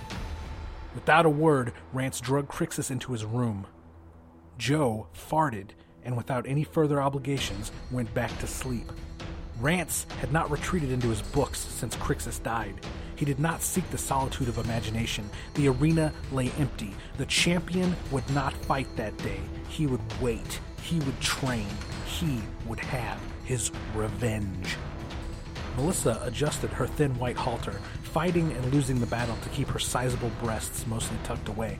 Without a word, Rance dragged Crixus into his room. Joe farted, and without any further obligations, went back to sleep. Rance had not retreated into his books since Crixus died. He did not seek the solitude of imagination. The arena lay empty. The champion would not fight that day. He would wait. He would train. He would have his revenge. Melissa adjusted her thin white halter, fighting and losing the battle to keep her sizable breasts mostly tucked away.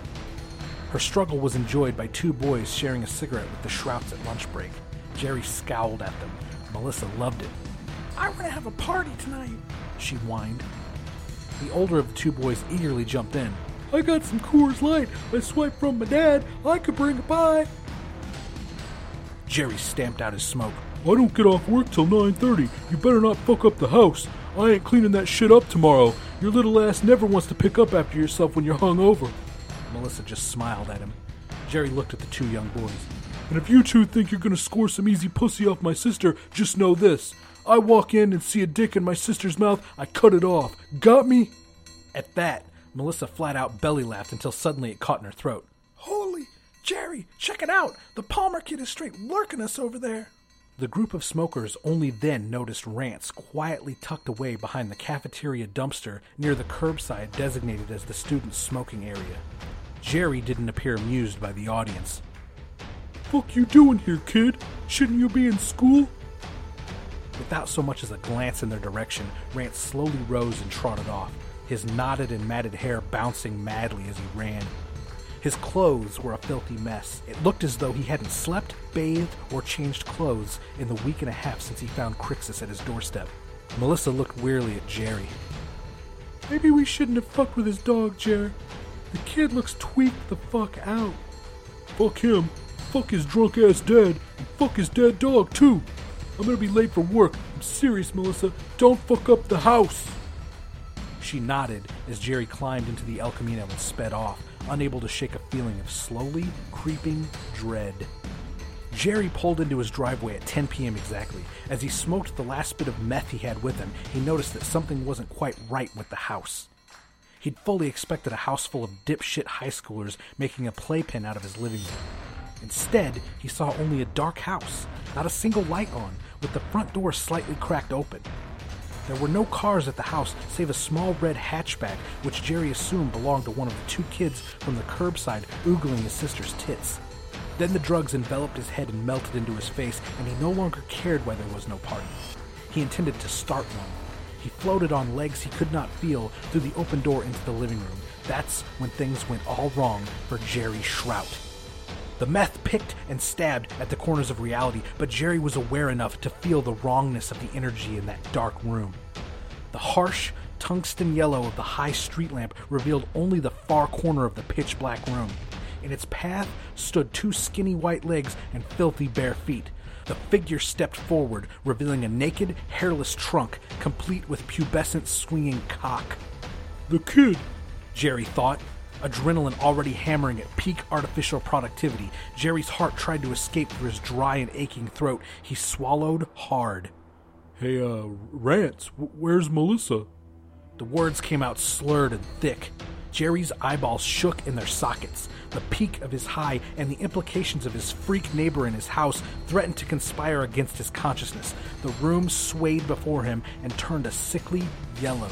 Her struggle was enjoyed by two boys sharing a cigarette with the Shrouts at lunch break. Jerry scowled at them. Melissa loved it. I want to have a party tonight, she whined. The older of the two boys eagerly jumped in. I got some Coors Light I swiped from my dad. I could bring it by. Jerry stamped out his smoke. I don't get off work till nine thirty. You better not fuck up the house. I ain't cleaning that shit up tomorrow. Your little ass never wants to pick up after yourself when you're hungover. Melissa just smiled at him. Jerry looked at the two young boys. And if you two think you're gonna score some easy pussy off my sister, just know this. I walk in and see a dick in my sister's mouth, I cut it off. Got me? At that, Melissa flat out belly laughed until suddenly it caught in her throat. Holy, Jerry, check it out. The Palmer kid is straight lurking us over there. The group of smokers only then noticed Rance quietly tucked away behind the cafeteria dumpster near the curbside designated as the student smoking area. Jerry didn't appear amused by the audience. Fuck you doing here, kid? Shouldn't you be in school? Without so much as a glance in their direction, Rance slowly rose and trotted off, his knotted and matted hair bouncing madly as he ran. His clothes were a filthy mess. It looked as though he hadn't slept, bathed, or changed clothes in the week and a half since he found Crixus at his doorstep. Melissa looked wearily at Jerry. Maybe we shouldn't have fucked with his dog, Jerry. The kid looks tweaked the fuck out. Fuck him. Fuck his drunk-ass dad. And fuck his dead dog, too. I'm gonna be late for work. I'm serious, Melissa. Don't fuck up the house. She nodded as Jerry climbed into the El Camino and sped off, unable to shake a feeling of slowly creeping dread. Jerry pulled into his driveway at ten p.m. exactly. As he smoked the last bit of meth he had with him, he noticed that something wasn't quite right with the house. He'd fully expected a house full of dipshit high schoolers making a playpen out of his living room. Instead, he saw only a dark house, not a single light on, with the front door slightly cracked open. There were no cars at the house save a small red hatchback, which Jerry assumed belonged to one of the two kids from the curbside oogling his sister's tits. Then the drugs enveloped his head and melted into his face, and he no longer cared why there was no party. He intended to start one. He floated on legs he could not feel through the open door into the living room. That's when things went all wrong for Jerry Shrout. The meth picked and stabbed at the corners of reality, but Jerry was aware enough to feel the wrongness of the energy in that dark room. The harsh, tungsten yellow of the high street lamp revealed only the far corner of the pitch-black room. In its path stood two skinny white legs and filthy bare feet. The figure stepped forward, revealing a naked, hairless trunk, complete with pubescent swinging cock. The kid, Jerry thought. Adrenaline already hammering at peak artificial productivity, Jerry's heart tried to escape through his dry and aching throat. He swallowed hard. Hey, uh, Rance, where's Melissa? The words came out slurred and thick. Jerry's eyeballs shook in their sockets. The peak of his high and the implications of his freak neighbor in his house threatened to conspire against his consciousness. The room swayed before him and turned a sickly yellow.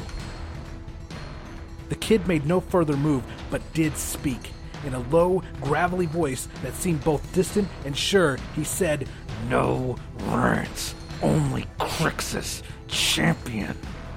The kid made no further move, but did speak. In a low, gravelly voice that seemed both distant and sure, he said, "No Rance, only Crixus, champion."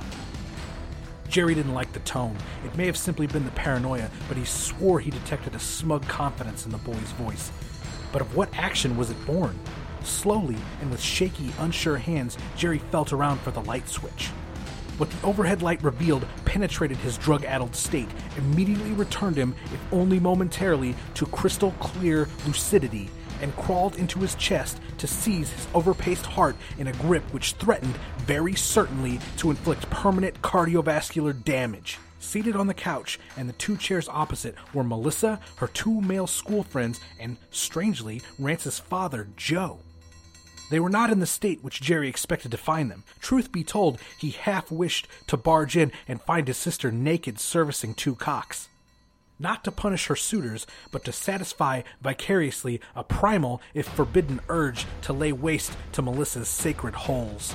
Jerry didn't like the tone. It may have simply been the paranoia, but he swore he detected a smug confidence in the boy's voice. But of what action was it born? Slowly, and with shaky, unsure hands, Jerry felt around for the light switch. What the overhead light revealed penetrated his drug-addled state, immediately returned him, if only momentarily, to crystal-clear lucidity, and crawled into his chest to seize his overpaced heart in a grip which threatened, very certainly, to inflict permanent cardiovascular damage. Seated on the couch and the two chairs opposite were Melissa, her two male school friends, and, strangely, Rance's father, Joe. They were not in the state which Jerry expected to find them. Truth be told, he half wished to barge in and find his sister naked servicing two cocks. Not to punish her suitors, but to satisfy vicariously a primal, if forbidden, urge to lay waste to Melissa's sacred holes.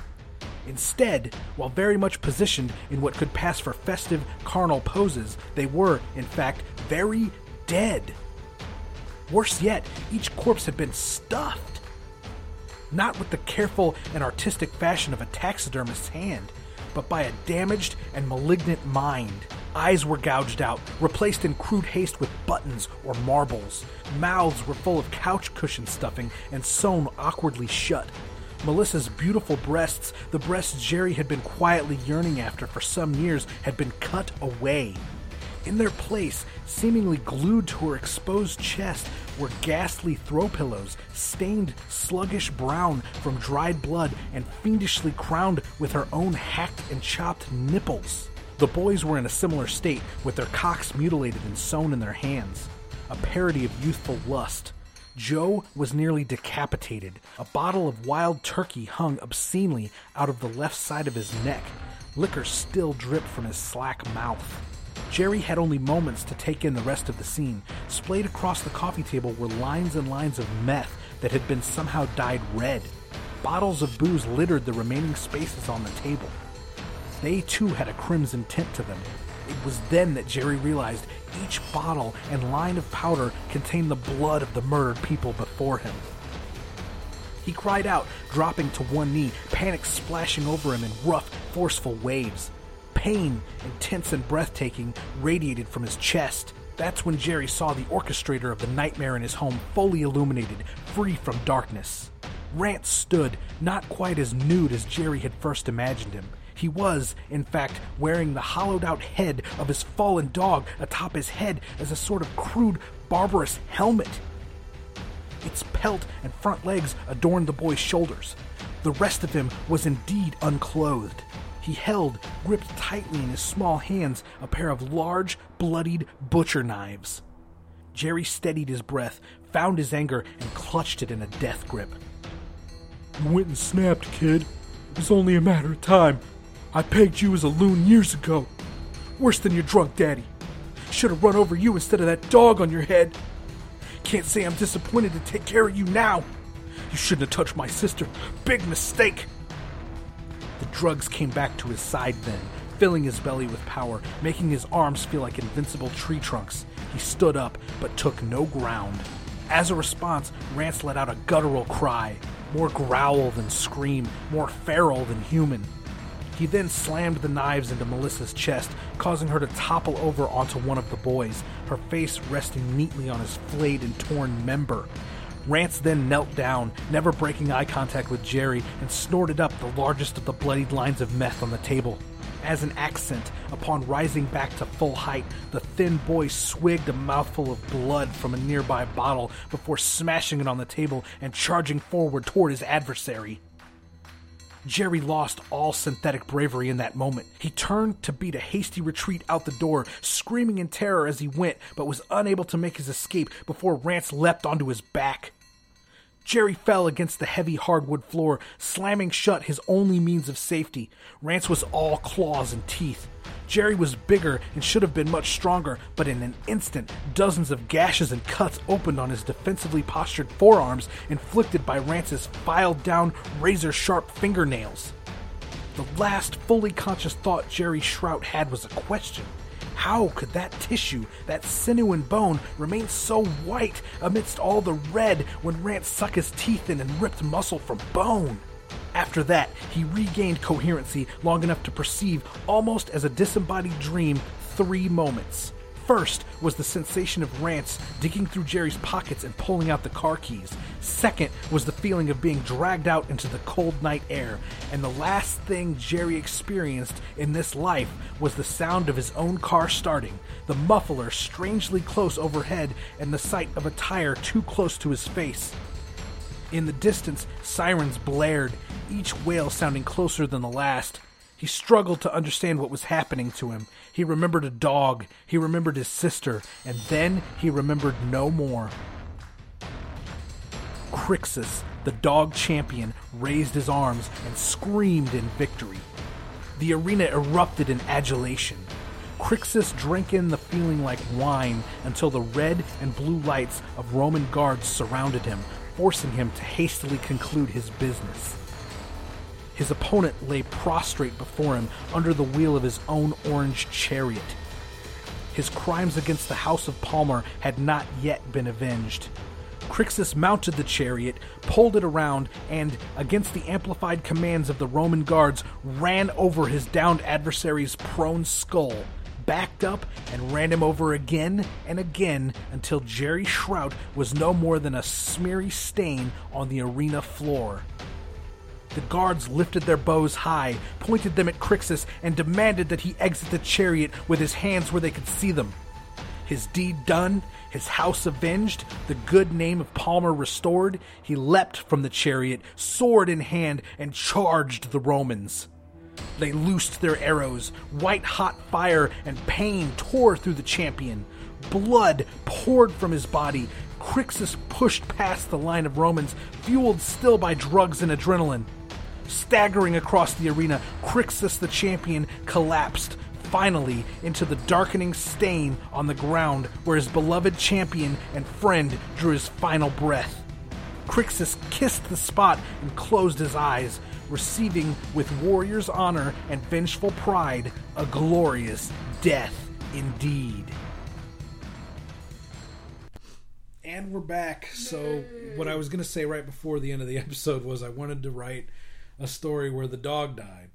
Instead, while very much positioned in what could pass for festive, carnal poses, they were, in fact, very dead. Worse yet, each corpse had been stuffed. Not with the careful and artistic fashion of a taxidermist's hand, but by a damaged and malignant mind. Eyes were gouged out, replaced in crude haste with buttons or marbles. Mouths were full of couch cushion stuffing and sewn awkwardly shut. Melissa's beautiful breasts, the breasts Jerry had been quietly yearning after for some years, had been cut away. In their place, seemingly glued to her exposed chest, were ghastly throw pillows, stained sluggish brown from dried blood and fiendishly crowned with her own hacked and chopped nipples. The boys were in a similar state, with their cocks mutilated and sewn in their hands. A parody of youthful lust. Joe was nearly decapitated. A bottle of wild turkey hung obscenely out of the left side of his neck. Liquor still dripped from his slack mouth. Jerry had only moments to take in the rest of the scene. Splayed across the coffee table were lines and lines of meth that had been somehow dyed red. Bottles of booze littered the remaining spaces on the table. They too had a crimson tint to them. It was then that Jerry realized each bottle and line of powder contained the blood of the murdered people before him. He cried out, dropping to one knee, panic splashing over him in rough, forceful waves. Pain, intense and breathtaking, radiated from his chest. That's when Jerry saw the orchestrator of the nightmare in his home fully illuminated, free from darkness. Rance stood, not quite as nude as Jerry had first imagined him. He was, in fact, wearing the hollowed-out head of his fallen dog atop his head as a sort of crude, barbarous helmet. Its pelt and front legs adorned the boy's shoulders. The rest of him was indeed unclothed. He held, gripped tightly in his small hands, a pair of large, bloodied butcher knives. Jerry steadied his breath, found his anger, and clutched it in a death grip. "You went and snapped, kid. It was only a matter of time. I pegged you as a loon years ago. Worse than your drunk daddy. Should have run over you instead of that dog on your head. Can't say I'm disappointed to take care of you now. You shouldn't have touched my sister. Big mistake." The drugs came back to his side then, filling his belly with power, making his arms feel like invincible tree trunks. He stood up, but took no ground. As a response, Rance let out a guttural cry, more growl than scream, more feral than human. He then slammed the knives into Melissa's chest, causing her to topple over onto one of the boys, her face resting neatly on his flayed and torn member. Rance then knelt down, never breaking eye contact with Jerry, and snorted up the largest of the bloodied lines of meth on the table. As an accent, upon rising back to full height, the thin boy swigged a mouthful of blood from a nearby bottle before smashing it on the table and charging forward toward his adversary. Jerry lost all synthetic bravery in that moment. He turned to beat a hasty retreat out the door, screaming in terror as he went, but was unable to make his escape before Rance leapt onto his back. Jerry fell against the heavy hardwood floor, slamming shut his only means of safety. Rance was all claws and teeth. Jerry was bigger and should have been much stronger, but in an instant, dozens of gashes and cuts opened on his defensively postured forearms, inflicted by Rance's filed-down, razor-sharp fingernails. The last fully conscious thought Jerry Shrout had was a question. How could that tissue, that sinew and bone, remain so white amidst all the red when Rance sucked his teeth in and ripped muscle from bone? After that, he regained coherency long enough to perceive, almost as a disembodied dream, three moments. First was the sensation of Rance digging through Jerry's pockets and pulling out the car keys. Second was the feeling of being dragged out into the cold night air. And the last thing Jerry experienced in this life was the sound of his own car starting, the muffler strangely close overhead, and the sight of a tire too close to his face. In the distance, sirens blared, each wail sounding closer than the last. He struggled to understand what was happening to him. He remembered a dog, he remembered his sister, and then he remembered no more. Crixus, the dog champion, raised his arms and screamed in victory. The arena erupted in adulation. Crixus drank in the feeling like wine until the red and blue lights of Roman guards surrounded him, forcing him to hastily conclude his business. His opponent lay prostrate before him under the wheel of his own orange chariot. His crimes against the House of Palmer had not yet been avenged. Crixus mounted the chariot, pulled it around, and, against the amplified commands of the Roman guards, ran over his downed adversary's prone skull, backed up, and ran him over again and again until Jerry Shrout was no more than a smeary stain on the arena floor. The guards lifted their bows high, pointed them at Crixus, and demanded that he exit the chariot with his hands where they could see them. His deed done, his house avenged, the good name of Palmer restored, he leapt from the chariot, sword in hand, and charged the Romans. They loosed their arrows. White-hot fire and pain tore through the champion. Blood poured from his body. Crixus pushed past the line of Romans, fueled still by drugs and adrenaline. Staggering across the arena, Crixus the champion collapsed, finally into the darkening stain on the ground where his beloved champion and friend drew his final breath. Crixus kissed the spot and closed his eyes, receiving with warrior's honor and vengeful pride a glorious death indeed. And we're back. So what I was going to say right before the end of the episode was I wanted to write a story where the dog died.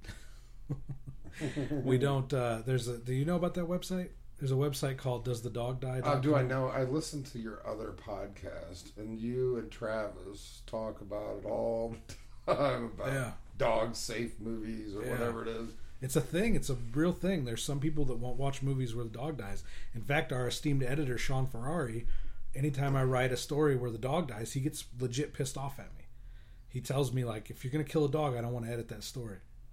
We don't, uh, there's a, do you know about that website? There's a website called Does the Dog Die? Uh, do I know? I listened to your other podcast, and you and Travis talk about it all the time, about yeah. dog safe movies or yeah. whatever it is. It's a thing. It's a real thing. There's some people that won't watch movies where the dog dies. In fact, our esteemed editor, Sean Ferrari, anytime I write a story where the dog dies, he gets legit pissed off at me. He tells me, like, if you're going to kill a dog, I don't want to edit that story.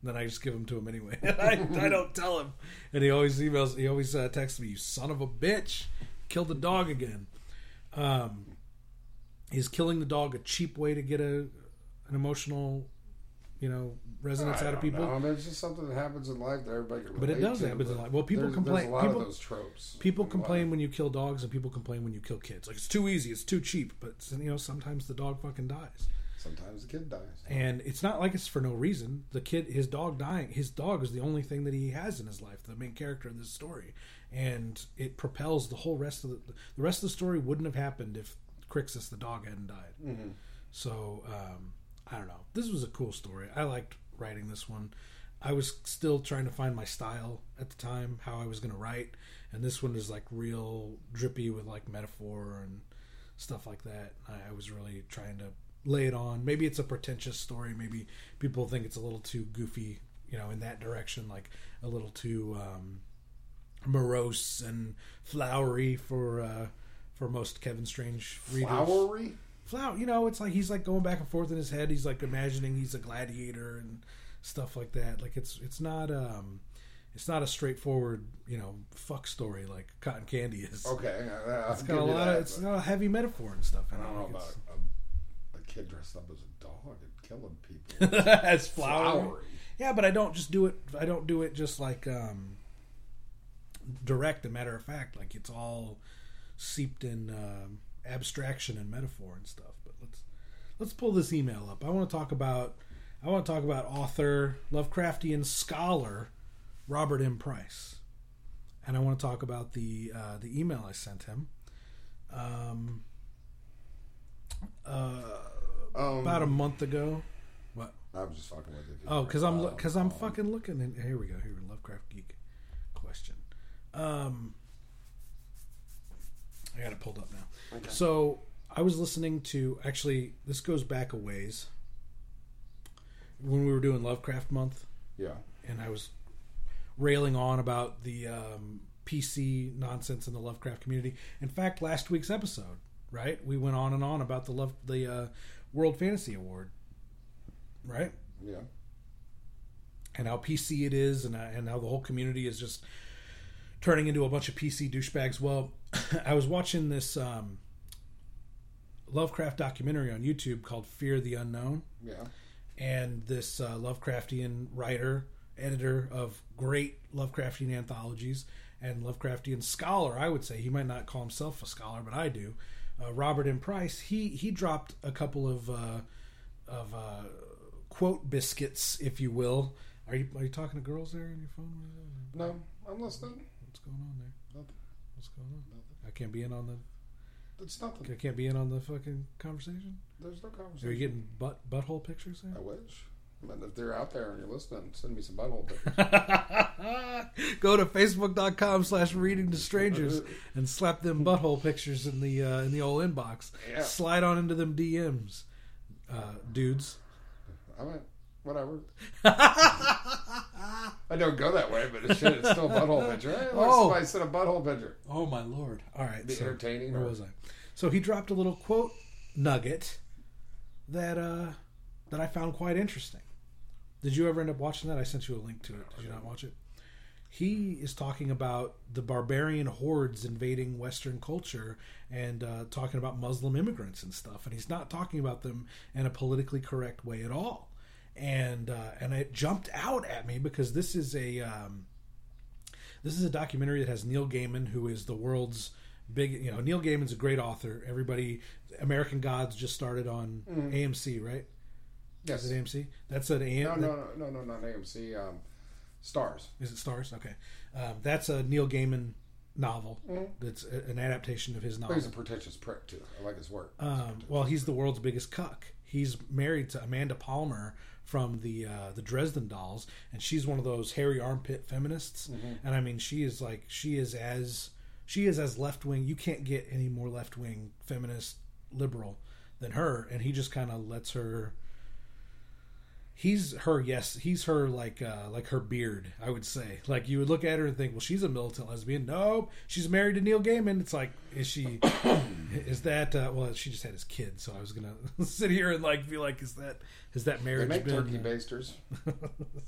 then I just give them to him anyway. I, I don't tell him, and he always emails. He always uh, texts me, "You son of a bitch, killed the dog again." Um, is killing the dog a cheap way to get a an emotional, you know, resonance I out of don't people? know. I mean, it's just something that happens in life that everybody can But it relate does to, happen in but life. Well, people there's, complain. There's a lot people, of those tropes. People in complain life. when you kill dogs, and people complain when you kill kids. Like, it's too easy, it's too cheap. But you know, sometimes the dog fucking dies. Sometimes the kid dies. And it's not like it's for no reason. The kid, his dog dying, his dog is the only thing that he has in his life, the main character in this story. And it propels the whole rest of the... The rest of the story wouldn't have happened if Crixus, the dog, hadn't died. Mm-hmm. So, um, I don't know. This was a cool story. I liked writing this one. I was still trying to find my style at the time, how I was going to write. And this one is like real drippy with like metaphor and stuff like that. I, I was really trying to lay it on. Maybe it's a pretentious story. Maybe people think it's a little too goofy, you know, in that direction, like a little too um, morose and flowery for uh, for most Kevin Strange readers. Flowery? Flower, you know, it's like he's like going back and forth in his head. He's like imagining he's a gladiator and stuff like that. Like it's it's not um it's not a straightforward, you know, fuck story like Cotton Candy is. Okay, I'll It's got give a you lot that, of it's but got a heavy metaphor and stuff. I in it. don't know Like, about it's- a, a kid dressed up as a dog and killing people. as flowery. Flowery. Yeah, but I don't just do it. I don't do it just like um, direct. A matter of fact, like it's all seeped in um, abstraction and metaphor and stuff. But let's let's pull this email up. I want to talk about. I want to talk about author, Lovecraftian scholar, Robert M. Price, and I want to talk about the uh, the email I sent him. Um, uh, Um, about a month ago. What? I was just fucking with you. Oh, because I'm Uh, because I'm um, fucking looking. And here we go. Here, Lovecraft Geek question. Um, I got it pulled up now. Okay. So I was listening to. Actually, this goes back a ways. When we were doing Lovecraft Month, Yeah. and I was railing on about the um, P C nonsense in the Lovecraft community. In fact, last week's episode, right, we went on and on about the love the uh, World Fantasy Award, right? Yeah. And how P C it is, and uh, and how the whole community is just turning into a bunch of P C douchebags. Well, I was watching this um, Lovecraft documentary on YouTube called Fear the Unknown, Yeah. and this uh, Lovecraftian writer, editor of great Lovecraftian anthologies, and Lovecraftian scholar, I would say. He might not call himself a scholar, but I do. Uh, Robert M. Price, he he dropped a couple of uh, of uh, quote biscuits, if you will. Are you are you talking to girls there on your phone? No, I'm listening. What's going on there? Nothing. What's going on? Nothing. I can't be in on the It's nothing. I can't be in on the fucking conversation. There's no conversation. Are you getting butt butthole pictures there? I wish. I mean, if they're out there and you're listening, send me some butthole pictures. Go to facebook.com slash reading to strangers and slap them butthole pictures in the uh, in the old inbox. Yeah. Slide on into them D Ms, uh, dudes. I mean, whatever. I don't go that way, but it's, shit, it's still a butthole picture. Hey, look, Oh. somebody sent a butthole picture. Oh my lord! All right, Be so entertaining. where or- was I? So he dropped a little quote nugget that uh, that I found quite interesting. Did you ever end up watching that? I sent you a link to it. Did you not watch it? He is talking about the barbarian hordes invading Western culture and uh, talking about Muslim immigrants and stuff. And he's not talking about them in a politically correct way at all. And uh, and it jumped out at me because this is a um, this is a documentary that has Neil Gaiman, who is the world's big. You know, Neil Gaiman's a great author. Everybody, American Gods just started on Mhm. A M C, right? Yes. Is it A M C? That's an A M. No, no, no, no, no, not A M C. Um, Stars. Is it Stars? Okay, um, that's a Neil Gaiman novel. Mhm. That's a, an adaptation of his But novel. he's a pretentious prick too. I like his work. Um, well, he's the world's biggest cuck. He's married to Amanda Palmer from the uh, the Dresden Dolls, and she's one of those hairy armpit feminists. Mhm. And I mean, she is like she is as she is as left wing. You can't get any more left wing feminist liberal than her. And he just kind of lets her. He's her, yes. He's her, like, uh, like her beard. I would say, like, you would look at her and think, well, she's a militant lesbian. No, she's married to Neil Gaiman. It's like, is she? Is that? Uh, well, she just had his kid, so I was gonna sit here and like be like, is that? Has that They marriage make been? turkey basters.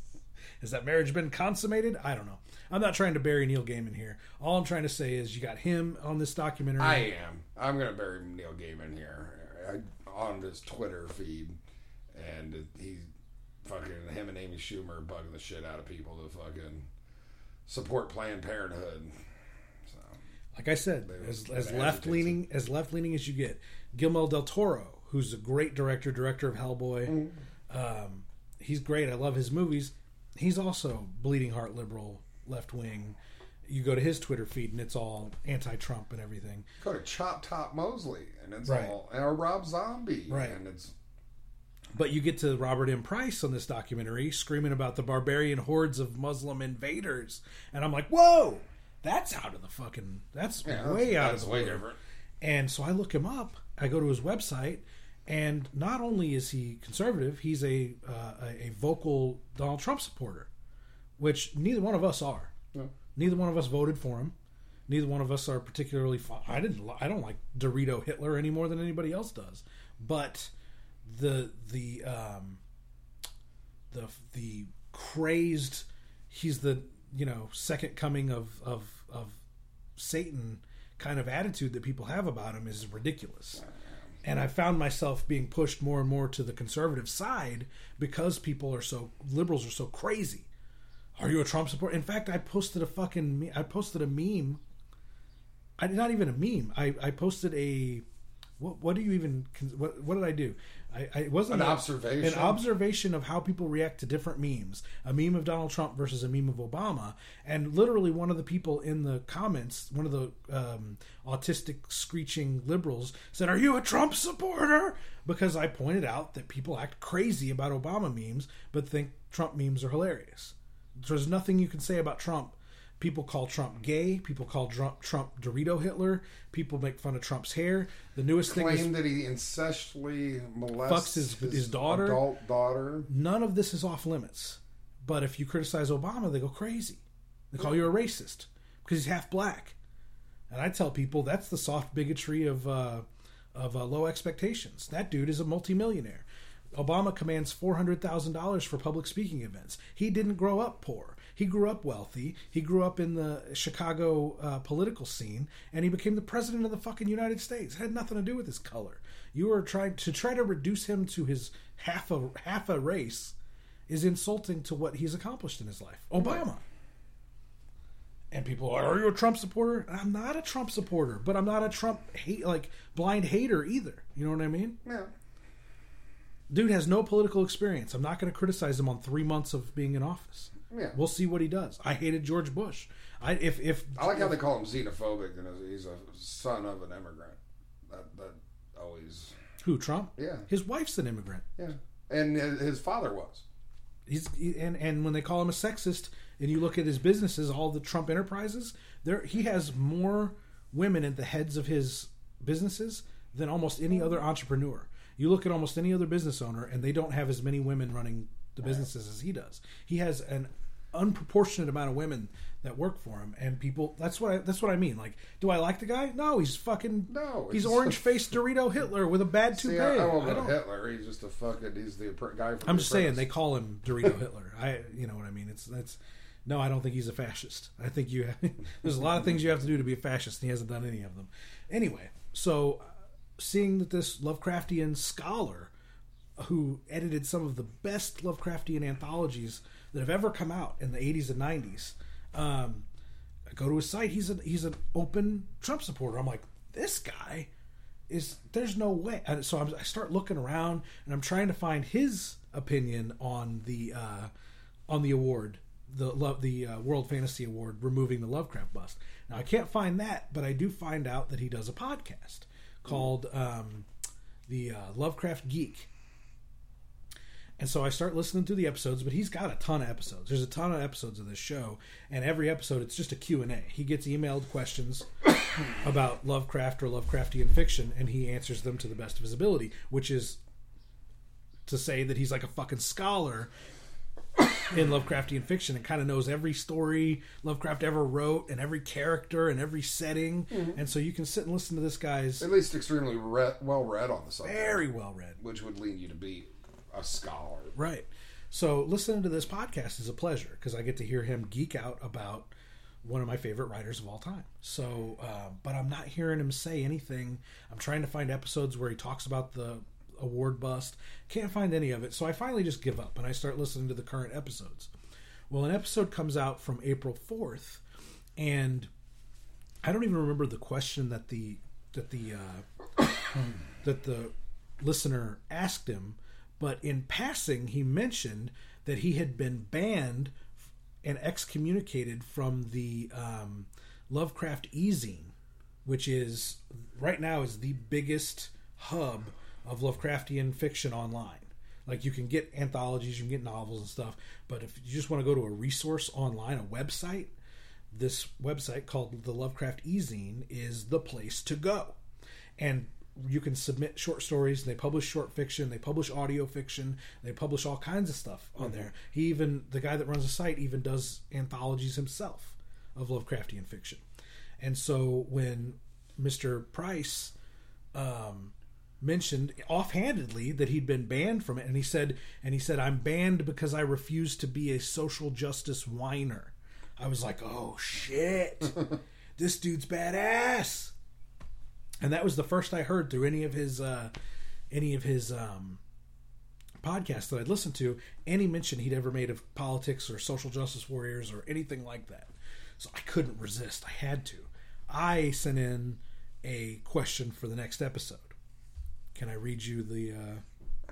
Has that marriage been consummated? I don't know. I'm not trying to bury Neil Gaiman here. All I'm trying to say is you got him on this documentary. I am. I'm going to bury Neil Gaiman here I, on his Twitter feed, and he fucking him and Amy Schumer bugging the shit out of people to fucking support Planned Parenthood. So, like I said, as, as left leaning as left leaning as you get, Guillermo del Toro, who's a great director, director of Hellboy. Mm-hmm. Um, he's great. I love his movies. He's also bleeding heart liberal, left wing. You go to his Twitter feed and it's all anti-Trump and everything. Go to Chop Top Mosley and it's right. all or Rob Zombie, right? And it's. But you get to Robert M. Price on this documentary screaming about the barbarian hordes of Muslim invaders, and I'm like, whoa, that's out of the fucking that's yeah, way that's, out that's of the way blue. different. And so I look him up. I go to his website. And not only is he conservative, he's a uh, a, a vocal Donald Trump supporter, which neither one of us are. No. Neither one of us voted for him. Neither one of us are particularly. I didn't. I don't like Dorito Hitler any more than anybody else does. But the the um, the the crazed. He's the you know second coming of of of Satan kind of attitude that people have about him is ridiculous. And I found myself being pushed more and more to the conservative side because people are so liberals are so crazy. Are you a Trump supporter? In fact, I posted a fucking I posted a meme. I not even a meme. I, I posted a what what do you even what what did I do? I, I it wasn't an a, observation. An observation of how people react to different memes. A meme of Donald Trump versus a meme of Obama, and literally one of the people in the comments, one of the um, autistic screeching liberals said, "Are you a Trump supporter?" Because I pointed out that people act crazy about Obama memes, but think Trump memes are hilarious. There's nothing you can say about Trump. People call Trump gay. People call Trump, Trump Dorito Hitler. People make fun of Trump's hair. The newest Claim thing is that he incestually molests fucks his, his, his daughter. adult daughter. None of this is off limits. But if you criticize Obama, they go crazy. They call you a racist because he's half black. And I tell people that's the soft bigotry of uh, of uh, low expectations. That dude is a multimillionaire. Obama commands four hundred thousand dollars for public speaking events. He didn't grow up poor. He grew up wealthy. He grew up in the Chicago uh, political scene, and he became the president of the fucking United States. It had nothing to do with his color. You are trying to try to reduce him to his half a half a race is insulting to what he's accomplished in his life. Obama. Right. And people are, are you a Trump supporter? I'm not a Trump supporter, but I'm not a Trump hate like blind hater either. You know what I mean? Yeah. Dude has no political experience. I'm not going to criticize him on three months of being in office. Yeah. We'll see what he does. I hated George Bush. I if if I like how they call him xenophobic and he's a son of an immigrant. That that always who Trump? Yeah. His wife's an immigrant. Yeah. And his father was. He's he, and and when they call him a sexist, and you look at his businesses, all the Trump enterprises, there he has more women at the heads of his businesses than almost any other entrepreneur. You look at almost any other business owner, and they don't have as many women running the businesses as he does. He has an unproportionate amount of women that work for him, and people. That's what I, that's what I mean. Like, do I like the guy? No, he's fucking. No, he's orange faced Dorito Hitler with a bad toupee. See, I, I won't I go Hitler. He's just a fucking. He's the guy. From I'm the just saying Apprentice. they call him Dorito Hitler. I, you know what I mean? It's that's. No, I don't think he's a fascist. I think you. There's a lot of things you have to do to be a fascist, and he hasn't done any of them. Anyway, so seeing that this Lovecraftian scholar, who edited some of the best Lovecraftian anthologies that have ever come out in the eighties and nineties, um, I go to his site. He's a, he's an open Trump supporter. I'm like, this guy is. There's no way. And so I'm, I start looking around, and I'm trying to find his opinion on the uh, on the award, the love the uh, World Fantasy Award, removing the Lovecraft bust. Now I can't find that, but I do find out that he does a podcast called um, the uh, Lovecraft Geek. And so I start listening to the episodes, but he's got a ton of episodes. There's a ton of episodes of this show, and every episode it's just a Q and A. He gets emailed questions about Lovecraft or Lovecraftian fiction, and he answers them to the best of his ability, which is to say that he's like a fucking scholar in Lovecraftian fiction and kind of knows every story Lovecraft ever wrote and every character and every setting. Mm-hmm. And so you can sit and listen to this guy's... At least extremely re- well read on the subject. Very well read. Which would lead you to be a scholar. Right. So listening to this podcast is a pleasure because I get to hear him geek out about one of my favorite writers of all time. So, uh, but I'm not hearing him say anything. I'm trying to find episodes where he talks about the award bust. Can't find any of it. So I finally just give up and I start listening to the current episodes. Well, an episode comes out from April fourth, and I don't even remember the question that the that the uh, that the listener asked him, but in passing he mentioned that he had been banned and excommunicated from the um, Lovecraft e-zine, which is right now is the biggest hub of Lovecraftian fiction online. Like, you can get anthologies, you can get novels and stuff, but if you just want to go to a resource online, a website, this website called the Lovecraft e-zine is the place to go. And you can submit short stories, they publish short fiction, they publish audio fiction, they publish all kinds of stuff on mm-hmm. there. He even, the guy that runs the site even does anthologies himself of Lovecraftian fiction. And so when Mister Price um, mentioned offhandedly that he'd been banned from it, and he said, and he said, I'm banned because I refuse to be a social justice whiner. I was like, oh shit, this dude's badass. And that was the first I heard through any of his uh, any of his um, podcasts that I'd listened to, any mention he'd ever made of politics or social justice warriors or anything like that. So I couldn't resist. I had to. I sent in a question for the next episode. Can I read you the? Uh,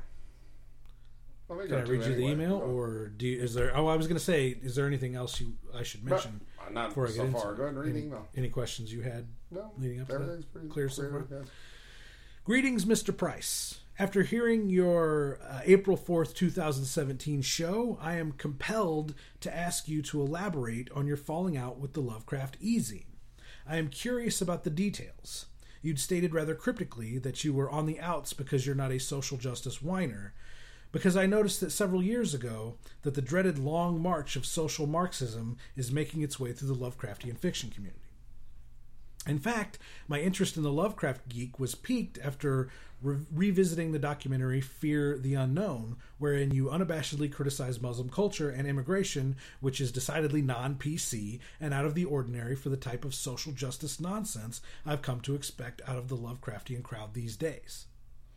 well, can I read you the email, no. or do you, is there? Oh, I was going to say, is there anything else you I should mention? But, not before I get so into far. Go ahead and read any, the email. Any questions you had no, leading up to everything's that? Pretty clear so far. Yeah. Greetings, Mister Price. After hearing your uh, April fourth, twenty seventeen show, I am compelled to ask you to elaborate on your falling out with the Lovecraft e-zine. I am curious about the details. You'd stated rather cryptically that you were on the outs because you're not a social justice whiner, because I noticed that several years ago that the dreaded long march of social Marxism is making its way through the Lovecraftian fiction community. In fact, my interest in the Lovecraft geek was piqued after re- revisiting the documentary Fear the Unknown, wherein you unabashedly criticize Muslim culture and immigration, which is decidedly non-P C and out of the ordinary for the type of social justice nonsense I've come to expect out of the Lovecraftian crowd these days.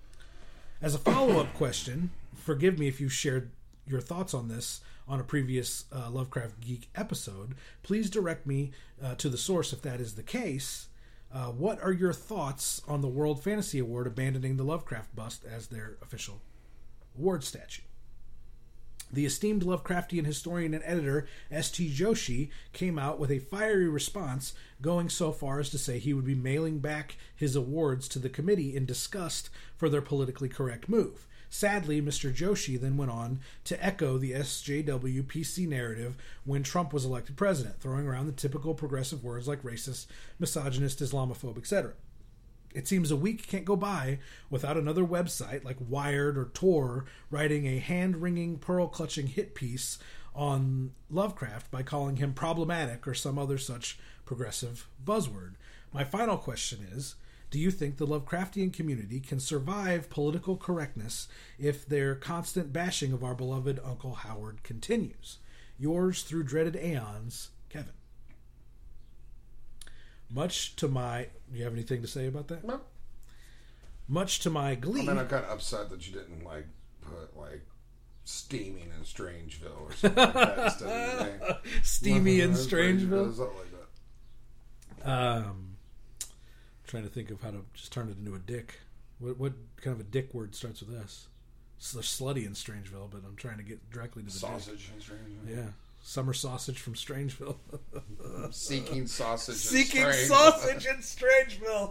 As a follow-up question, forgive me if you shared your thoughts on this on a previous uh, Lovecraft Geek episode, please direct me uh, to the source if that is the case. Uh, what are your thoughts on the World Fantasy Award abandoning the Lovecraft bust as their official award statue? The esteemed Lovecraftian historian and editor S T Joshi came out with a fiery response, going so far as to say he would be mailing back his awards to the committee in disgust for their politically correct move. Sadly, Mister Joshi then went on to echo the S J W P C narrative when Trump was elected president, throwing around the typical progressive words like racist, misogynist, Islamophobe, et cetera. It seems a week can't go by without another website like Wired or Tor writing a hand-wringing, pearl-clutching hit piece on Lovecraft by calling him problematic or some other such progressive buzzword. My final question is, do you think the Lovecraftian community can survive political correctness if their constant bashing of our beloved Uncle Howard continues? Yours through dreaded aeons, Kevin. Much to my... Do you have anything to say about that? No. Much to my glee... I mean, I'm kind of upset that you didn't, like, put, like, steaming in Strangeville or something like that instead of your name. Steamy in Strangeville? Something like that. Um, trying to think of how to just turn it into a dick. What, what kind of a dick word starts with S? It's slutty in Strangeville, but I'm trying to get directly to the sausage dick. in Strangeville. Yeah. Summer sausage from Strangeville. Seeking sausage in Seeking Strangeville. sausage in Strangeville.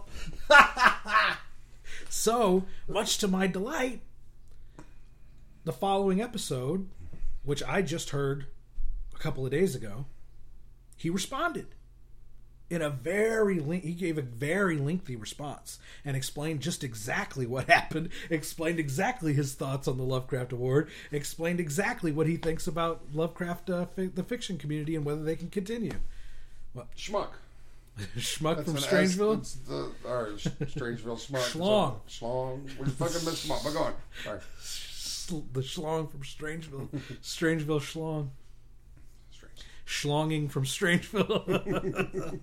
So, much to my delight, the following episode, which I just heard a couple of days ago, he responded. In a very, he gave a very lengthy response and explained just exactly what happened, explained exactly his thoughts on the Lovecraft Award, explained exactly what he thinks about Lovecraft, uh, fi- the fiction community, and whether they can continue. What? Schmuck. Schmuck That's from Strangeville? It's the, all right, Strangeville Schmuck. Schlong. Schlong. We fucking missed Schmuck. But go on. All right. the schlong from Strangeville, Strangeville schlong, Strange. schlonging from Strangeville.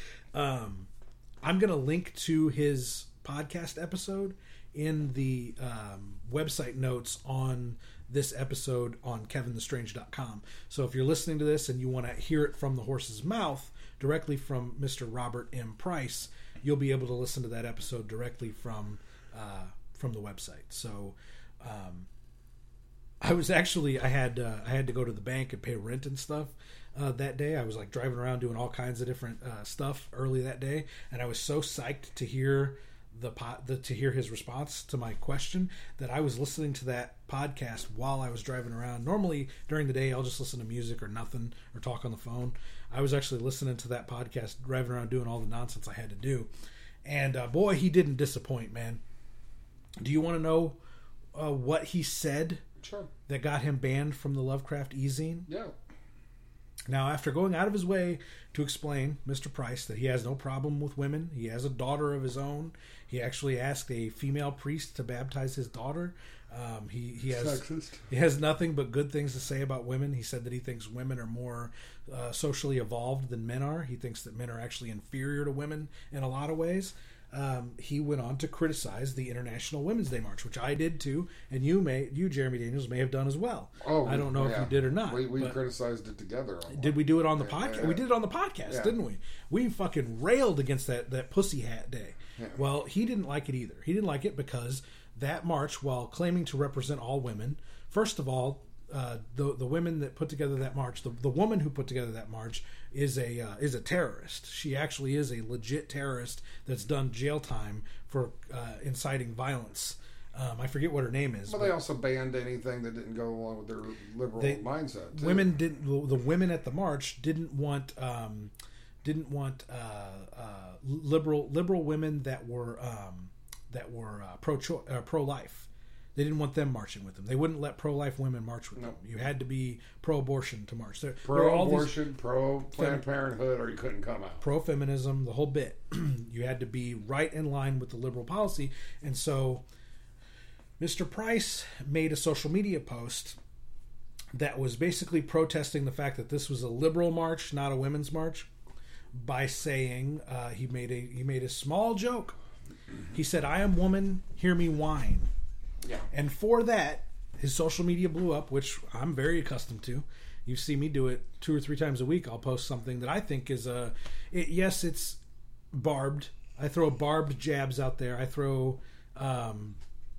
um, I'm gonna link to his podcast episode in the um, website notes on this episode on kevin the strange dot com. So if you're listening to this and you want to hear it from the horse's mouth, directly from Mister Robert M. Price, you'll be able to listen to that episode directly from uh, from the website. So um, I was actually I had uh, I had to go to the bank and pay rent and stuff uh, that day. I was like driving around doing all kinds of different uh, stuff early that day, and I was so psyched to hear the, pod, the to hear his response to my question that I was listening to that podcast while I was driving around. Normally during the day I'll just listen to music or nothing or talk on the phone. I was actually listening to that podcast driving around doing all the nonsense I had to do, and uh, boy, he didn't disappoint, man. Do you want to know uh, what he said Sure. that got him banned from the Lovecraft e-zine? Yeah. Now, after going out of his way to explain, Mister Price, that he has no problem with women, he has a daughter of his own. He actually asked a female priest to baptize his daughter. Um, he he has Sexist. he has nothing but good things to say about women. He said that he thinks women are more uh, socially evolved than men are. He thinks that men are actually inferior to women in a lot of ways. Um, he went on to criticize the International Women's Day March, which I did too, and you may, you Jeremy Daniels, may have done as well. Oh, I don't know yeah. if you did or not. We, we but criticized it together. did we do it on the Yeah, podcast? yeah, yeah. We did it on the podcast, Yeah. didn't we? We fucking railed against that that pussy hat day. Yeah. Well, he didn't like it either. He didn't like it because that march, while claiming to represent all women, first of all, uh, the the women that put together that march, the, the woman who put together that march is a uh, is a terrorist. She actually is a legit terrorist that's done jail time for uh, inciting violence. Um, I forget what her name is. But they also banned anything that didn't go along with their liberal They- mindset. Too. Women didn't. The women at the march didn't want um, didn't want uh, uh, liberal liberal women that were um, that were uh, pro uh, pro life. They didn't want them marching with them. They wouldn't let pro life women march with Nope. them. You had to be pro abortion to march. There, there were all these Pro-abortion, pro-Planned Parenthood, or you couldn't come out. pro feminism, the whole bit. You had to be right in line with the liberal policy, and so Mister Price made a social media post that was basically protesting the fact that this was a liberal march, not a women's march, by saying uh, he made a he made a small joke. He said, "I am woman, hear me whine." Yeah. And for that, his social media blew up, which I'm very accustomed to. You see me do it two or three times a week. I'll post something that I think is a... It, yes, it's barbed. I throw barbed jabs out there. I throw um,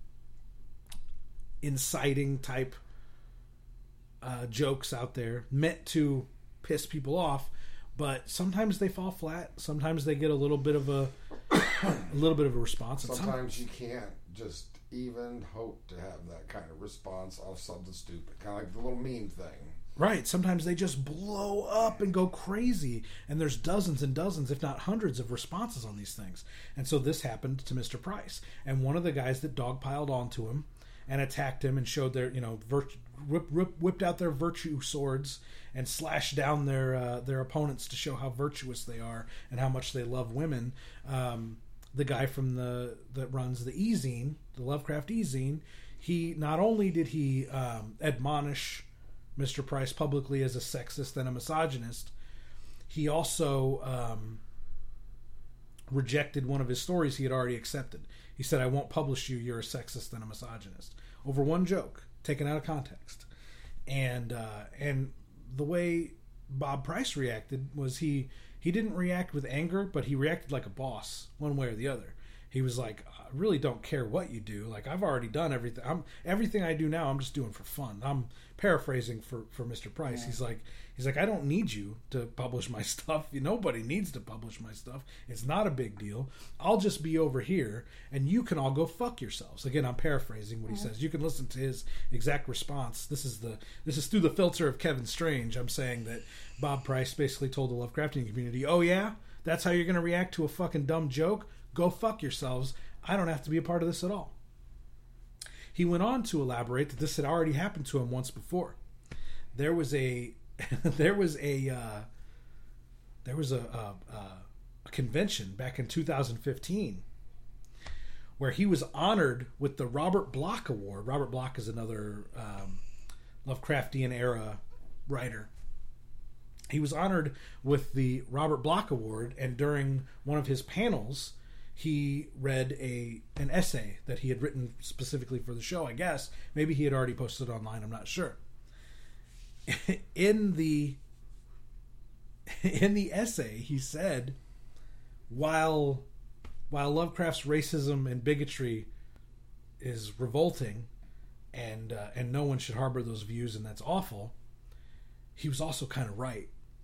inciting type uh, jokes out there meant to piss people off. But sometimes they fall flat. Sometimes they get a little bit of a, a little bit of a response. And some- Sometimes you can't just even hope to have that kind of response off something stupid. Kind of like the little meme thing. Right. Sometimes they just blow up and go crazy. And there's dozens and dozens, if not hundreds, of responses on these things. And so this happened to Mister Price. And one of the guys that dogpiled onto him and attacked him and showed their, you know, virt- whip, whip, whipped out their virtue swords and slashed down their uh, their opponents to show how virtuous they are and how much they love women. Um, the guy from the that runs the e-zine, the Lovecraft e-zine, he not only did he um, admonish Mister Price publicly as a sexist and a misogynist, he also um, rejected one of his stories he had already accepted. He said, "I won't publish you, you're a sexist and a misogynist," over one joke taken out of context. And uh, and the way Bob Price reacted was he he didn't react with anger, but he reacted like a boss, one way or the other. He was like, "I really don't care what you do. Like, I've already done everything. I'm everything I do now. I'm just doing for fun." I'm paraphrasing for, for Mister Price. Yeah. He's like, he's like, "I don't need you to publish my stuff. Nobody needs to publish my stuff. It's not a big deal. I'll just be over here, and you can all go fuck yourselves." Again, I'm paraphrasing what he says. You can listen to his exact response. This is the this is through the filter of Kevin Strange. I'm saying that Bob Price basically told the Lovecraftian community, "Oh yeah, that's how you're going to react to a fucking dumb joke? Go fuck yourselves. I don't have to be a part of this at all." He went on to elaborate that this had already happened to him once before. There was a there was a uh, there was a, a, a convention back in two thousand fifteen where he was honored with the Robert Bloch Award. Robert Bloch is another um, Lovecraftian era writer. He was honored with the Robert Bloch Award, and during one of his panels, he read a an essay that he had written specifically for the show, I guess. Maybe he had already posted it online, I'm not sure. In the in the essay, he said, while while Lovecraft's racism and bigotry is revolting, and uh, and no one should harbor those views, and that's awful, he was also kind of right.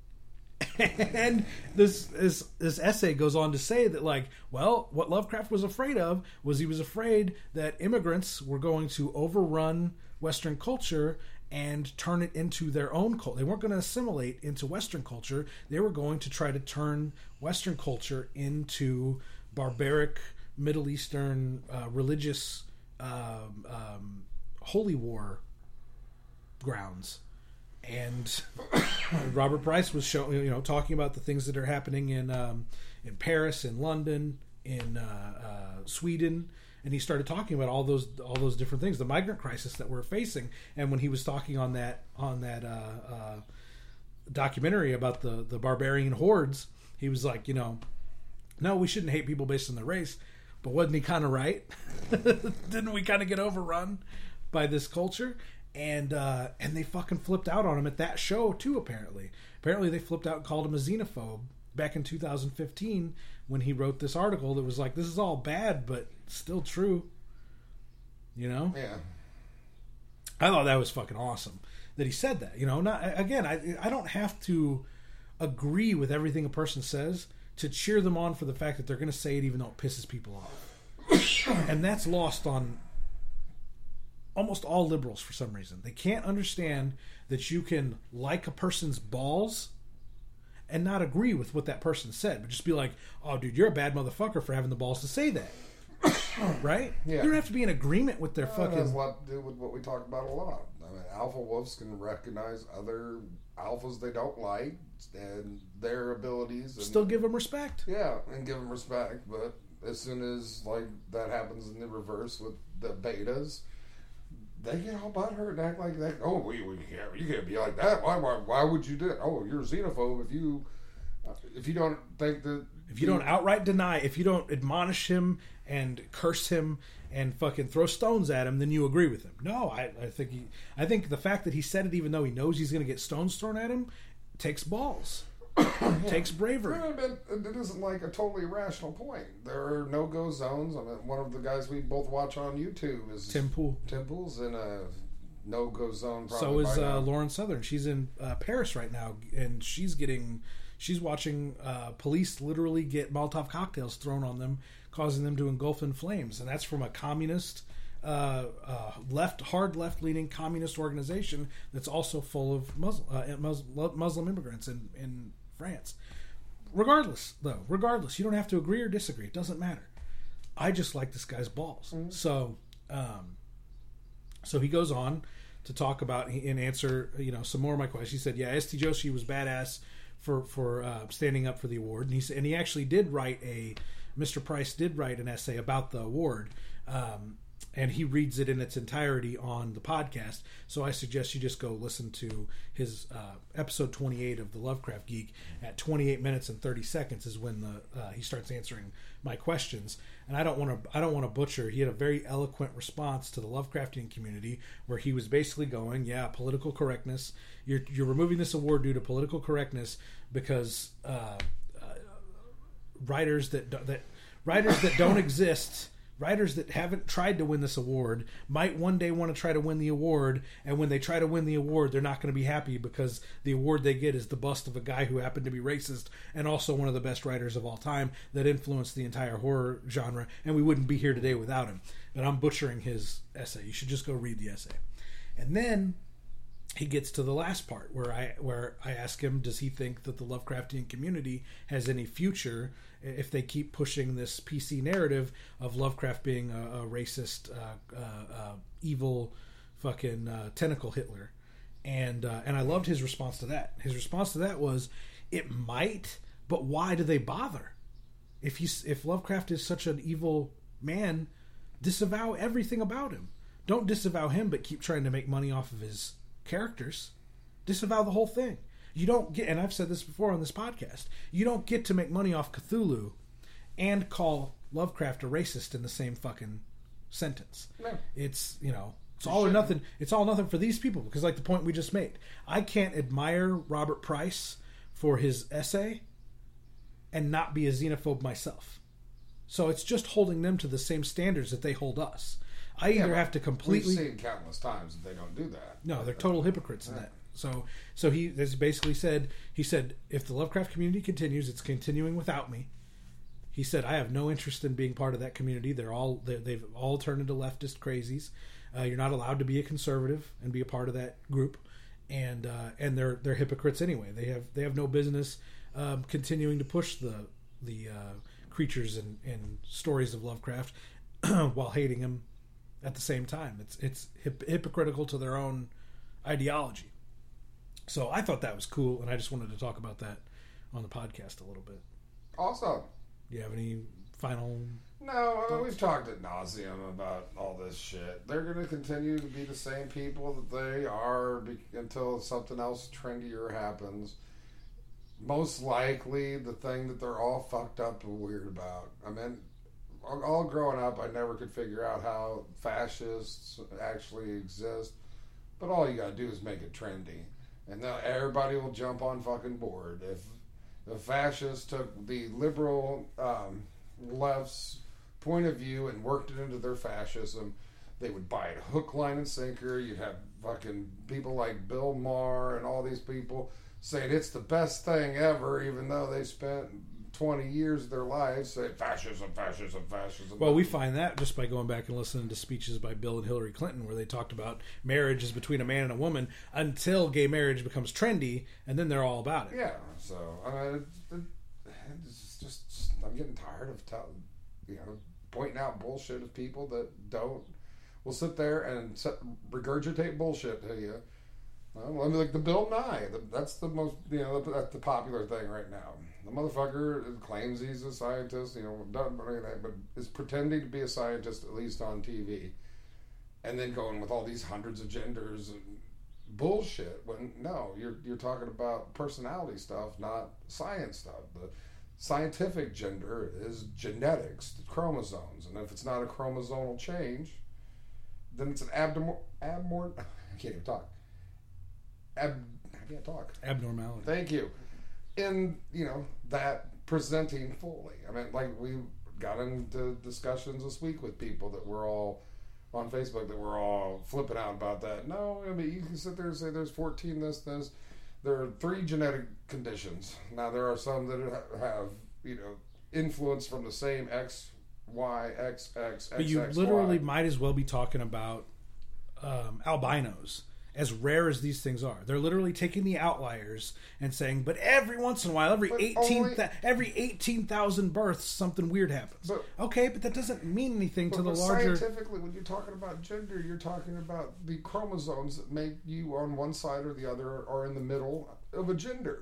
And this, this this essay goes on to say that, like, well, what Lovecraft was afraid of was he was afraid that immigrants were going to overrun Western culture and turn it into their own culture. They weren't going to assimilate into Western culture. They were going to try to turn Western culture into barbaric Middle Eastern uh, religious um, um, holy war grounds. And Robert Bryce was showing, you know, talking about the things that are happening in um, in Paris, in London, in uh, uh, Sweden, and he started talking about all those all those different things, the migrant crisis that we're facing. And when he was talking on that on that uh, uh, documentary about the the barbarian hordes, he was like, you know, no, we shouldn't hate people based on their race, but wasn't he kind of right? Didn't we kind of get overrun by this culture? And uh, and they fucking flipped out on him at that show too. Apparently, apparently they flipped out and called him a xenophobe back in two thousand fifteen when he wrote this article that was like, "This is all bad, but still true." You know? Yeah. I thought that was fucking awesome that he said that. You know, not again. I I don't have to agree with everything a person says to cheer them on for the fact that they're going to say it, even though it pisses people off. And that's lost on almost all liberals for some reason. They can't understand that you can like a person's balls and not agree with what that person said, but just be like, oh, dude, you're a bad motherfucker for having the balls to say that. Right? Yeah. You don't have to be in agreement with their Well, fucking... It has a lot to do with what we talk about a lot. I mean, alpha wolves can recognize other alphas they don't like and their abilities. And, Still give them respect. Yeah, and give them respect. But as soon as like that happens in the reverse with the betas, they get all butthurt and act like that. Oh, we, we can't. You can't be like that. Why? Why? Why would you do it? Oh, you're a xenophobe if you if you don't think that. If you don't outright deny, if you don't admonish him and curse him and fucking throw stones at him, then you agree with him. No, I, I think he. I think the fact that he said it, even though he knows he's going to get stones thrown at him, takes balls. Takes bravery. Yeah, but it isn't like a totally irrational point. There are no-go zones. I mean, one of the guys we both watch on YouTube is Tim Pool. Tim Pool's in a no-go zone. Probably So is by uh, now. Lauren Southern. She's in uh, Paris right now, and she's getting, she's watching uh, police literally get Molotov cocktails thrown on them, causing them to engulf in flames, and that's from a communist, uh, uh, left, hard left-leaning communist organization that's also full of Muslim, uh, Muslim, Muslim immigrants in in France. Regardless, though, regardless, you don't have to agree or disagree. It doesn't matter. I just like this guy's balls. Mm-hmm. So, um, so he goes on to talk about and answer, you know, some more of my questions. He said, "Yeah, S T Joshi was badass for for uh, standing up for the award," and he said, and he actually did write a Mister Price did write an essay about the award. Um, And he reads it in its entirety on the podcast. So I suggest you just go listen to his uh, episode twenty-eight of the Lovecraft Geek. At twenty-eight minutes and thirty seconds is when the uh, he starts answering my questions. And I don't want to I don't want to butcher. He had a very eloquent response to the Lovecraftian community, where he was basically going, "Yeah, political correctness. You're you're removing this award due to political correctness because uh, uh, writers that that writers that don't exist." Writers that haven't tried to win this award might one day want to try to win the award, and when they try to win the award, they're not going to be happy because the award they get is the bust of a guy who happened to be racist and also one of the best writers of all time that influenced the entire horror genre, and we wouldn't be here today without him. But I'm butchering his essay. You should just go read the essay. And then he gets to the last part where I where I ask him, does he think that the Lovecraftian community has any future if they keep pushing this P C narrative of Lovecraft being a, a racist, uh, uh, uh, evil, fucking uh, tentacle Hitler? And uh, and I loved his response to that. His response to that was, it might, but why do they bother? If he's if Lovecraft is such an evil man, disavow everything about him. Don't disavow him, but keep trying to make money off of his characters. Disavow the whole thing. You don't get, and I've said this before on this podcast, you don't get to make money off Cthulhu and call Lovecraft a racist in the same fucking sentence. No. It's, you know, it's all or nothing. It's all or nothing for these people, because like the point we just made, I can't admire Robert Price for his essay and not be a xenophobe myself. So it's just holding them to the same standards that they hold us. I either yeah, have to completely... We've seen countless times that they don't do that. No, they're total hypocrites in that. So so he has basically said, he said, if the Lovecraft community continues, it's continuing without me. He said, I have no interest in being part of that community. They're all, they're, they've all turned into leftist crazies. Uh, you're not allowed to be a conservative and be a part of that group. And uh, and they're they're hypocrites anyway. They have they have no business um, continuing to push the the uh, creatures and, and stories of Lovecraft while hating him at the same time. It's it's hip, hypocritical to their own ideology. So I thought that was cool, and I just wanted to talk about that on the podcast a little bit. Awesome. Do you have any final... No, I mean, we've talked ad nauseum about all this shit. They're going to continue to be the same people that they are be- until something else trendier happens. Most likely, the thing that they're all fucked up and weird about. I mean, all, all growing up, I never could figure out how fascists actually exist. But all you got to do is make it trendy. And then everybody will jump on fucking board. If the fascists took the liberal um, left's point of view and worked it into their fascism, they would buy it hook, line, and sinker. You'd have fucking people like Bill Maher and all these people saying it's the best thing ever, even though they spent twenty years of their lives saying fascism, fascism, fascism. Well, we find that just by going back and listening to speeches by Bill and Hillary Clinton, where they talked about marriage is between a man and a woman until gay marriage becomes trendy, and then they're all about it. Yeah, so I mean, it, it, it's just I'm getting tired of telling, you know, pointing out bullshit of people that don't will sit there and set, regurgitate bullshit to you. Well, I mean, like the Bill Nye, the, that's the most, you know, that's the popular thing right now. The motherfucker claims he's a scientist, you know, doesn't anything, but is pretending to be a scientist, at least on T V, and then going with all these hundreds of genders and bullshit. When no, you're you're talking about personality stuff, not science stuff. The scientific gender is genetics, the chromosomes, and if it's not a chromosomal change, then it's an abnormal, abnormal. I can't even talk. Ab, I can't talk. Abnormality. Thank you. In, you know, that presenting fully. I mean, like, we got into discussions this week with people that were all on Facebook that were all flipping out about that. No, I mean, you can sit there and say there's fourteen this, this. There are three genetic conditions. Now, there are some that have, you know, influence from the same X, Y, X, X, X, But you X, literally Y. might as well be talking about um, albinos. As rare as these things are, they're literally taking the outliers and saying, "But every once in a while, every But eighteen, only, th- every eighteen thousand births, something weird happens." But, okay, but that doesn't mean anything but, to the but larger. Scientifically, when you're talking about gender, you're talking about the chromosomes that make you on one side or the other, or in the middle of a gender.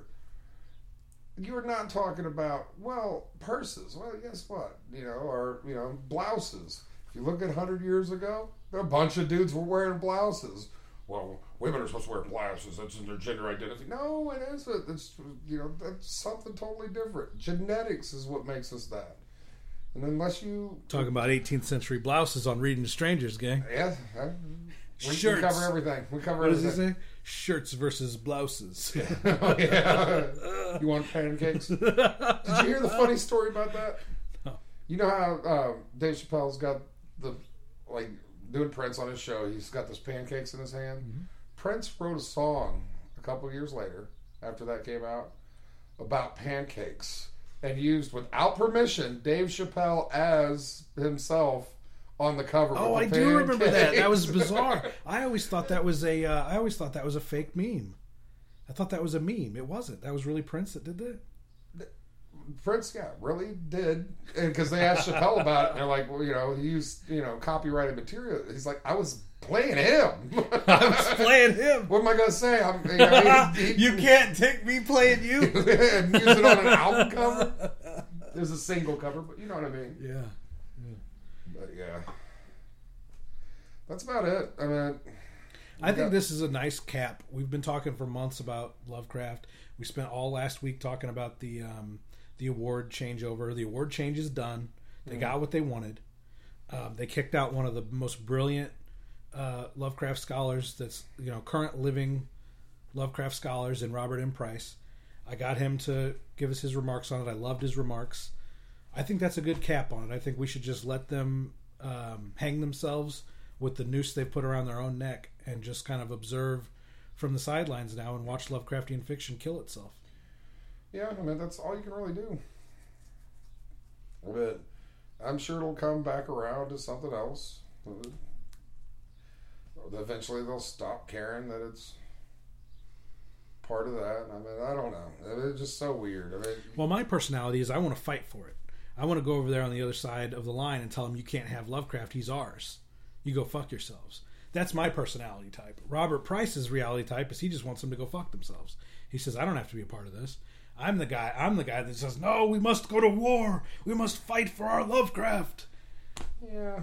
You're not talking about, well, purses. Well, guess what? You know, or you know, blouses. If you look at a hundred years ago, a bunch of dudes were wearing blouses. Well, women are supposed to wear blouses. That's in their gender identity. No, it isn't. It's, you know, that's something totally different. Genetics is what makes us that. And unless you Talking about eighteenth century blouses on Reading to Strangers, gang. yeah, we, we Shirts. cover everything. We cover What does everything. he say? Shirts versus blouses. Oh, yeah. You want pancakes? Did you hear the funny story about that? No. You know how uh, Dave Chappelle's got the like. doing Prince on his show, he's got those pancakes in his hand. Mm-hmm. Prince wrote a song a couple years later, after that came out, about pancakes, and used, without permission, Dave Chappelle as himself on the cover. Oh, I do remember that. That was bizarre. I always thought that was a. Uh, I always thought that was a fake meme. I thought that was a meme. It wasn't. That was really Prince that did that. Prince, yeah, really did, because they asked Chappelle about it, and they're like, well, you know, he used, you know, copyrighted material. He's like, I was playing him. I was playing him. What am I going to say? I'm, you, know, he, he, you can't take me playing you. and use it on an album cover. There's a single cover, but you know what I mean. Yeah. But yeah, that's about it. I mean, I think this is a nice cap. We've been talking for months about Lovecraft. We spent all last week talking about the um, the award changeover. The award change is done. They mm-hmm. got what they wanted. Um, they kicked out one of the most brilliant uh, Lovecraft scholars that's, you know, current living Lovecraft scholars in Robert M. Price. I got him to give us his remarks on it. I loved his remarks. I think that's a good cap on it. I think we should just let them um, hang themselves with the noose they've put around their own neck and just kind of observe from the sidelines now and watch Lovecraftian fiction kill itself. Yeah, I mean, that's all you can really do. But I'm sure it'll come back around to something else. Eventually they'll stop caring that it's part of that. I mean, I don't know. It's just so weird. I mean, well, my personality is I want to fight for it. I want to go over there on the other side of the line and tell them you can't have Lovecraft. He's ours. You go fuck yourselves. That's my personality type. Robert Price's reality type is he just wants them to go fuck themselves. He says, I don't have to be a part of this. I'm the guy. I'm the guy that says, no, we must go to war. We must fight for our Lovecraft. Yeah.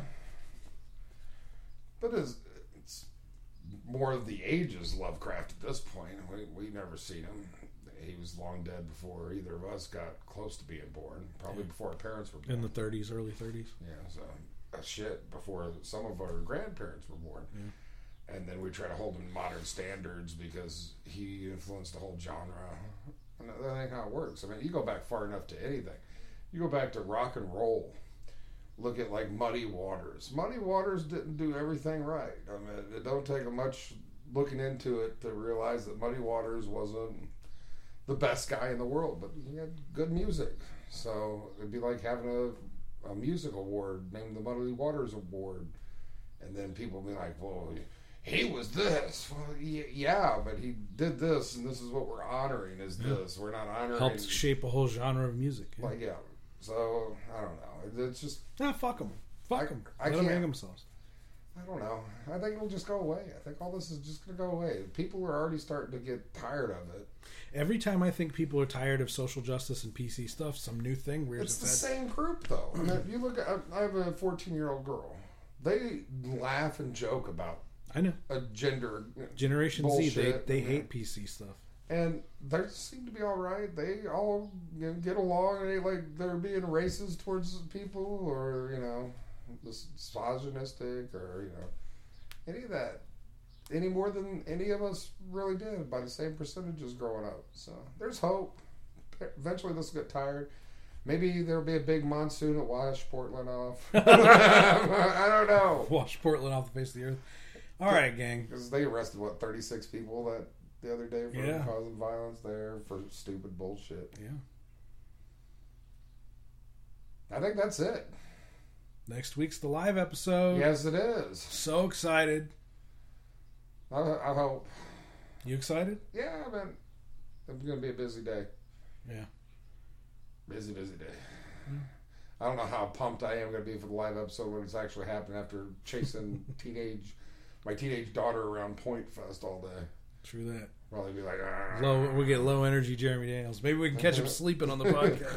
But it's, it's more of the ages Lovecraft at this point. We we never seen him. He was long dead before either of us got close to being born. Probably yeah. before our parents were born. In the thirties, early thirties. Yeah, so uh, shit, before some of our grandparents were born. Yeah. And then we try to hold him to modern standards because he influenced the whole genre. And that ain't how it works. I mean, you go back far enough to anything. You go back to rock and roll. Look at like Muddy Waters. Muddy Waters didn't do everything right. I mean, it don't take much looking into it to realize that Muddy Waters wasn't the best guy in the world, but he had good music. So it'd be like having a, a music award named the Muddy Waters Award. And then people would be like, well, he was this. Well, yeah, but he did this, and this is what we're honoring is yeah. this. We're not honoring... Helped shape a whole genre of music. Yeah. Like, yeah. So, I don't know. It's just... Nah, fuck them. Fuck them. I, I Let can't, them hang themselves. I don't know. I think it'll just go away. I think all this is just going to go away. People are already starting to get tired of it. Every time I think people are tired of social justice and P C stuff, some new thing rears It's the its head. same group, though. I mean, if you look at... I have a fourteen-year-old girl. They laugh and joke about I know. a gender Generation bullshit. Z, they, they yeah. hate P C stuff. And they seem to be all right. They all you know, get along. And they like they're being racist towards people, or you know, misogynistic, or you know, any of that, any more than any of us really did by the same percentages growing up. So there's hope. Eventually, this will get tired. Maybe there'll be a big monsoon that wash Portland off. I don't know. Wash Portland off the face of the earth. All right, gang. Because they arrested what thirty-six people that. The other day for yeah. causing violence there for stupid bullshit. Yeah. I think that's it. Next week's the live episode. Yes, it is. So excited. I, I hope. You excited? Yeah, man. It's going to be a busy day. Yeah. Busy, busy day. Mm. I don't know how pumped I am going to be for the live episode when it's actually happening after chasing teenage, my teenage daughter around Point Fest all day. True that. Probably be like, ah. Low, we'll get low energy Jeremy Daniels. Maybe we can catch him sleeping on the podcast.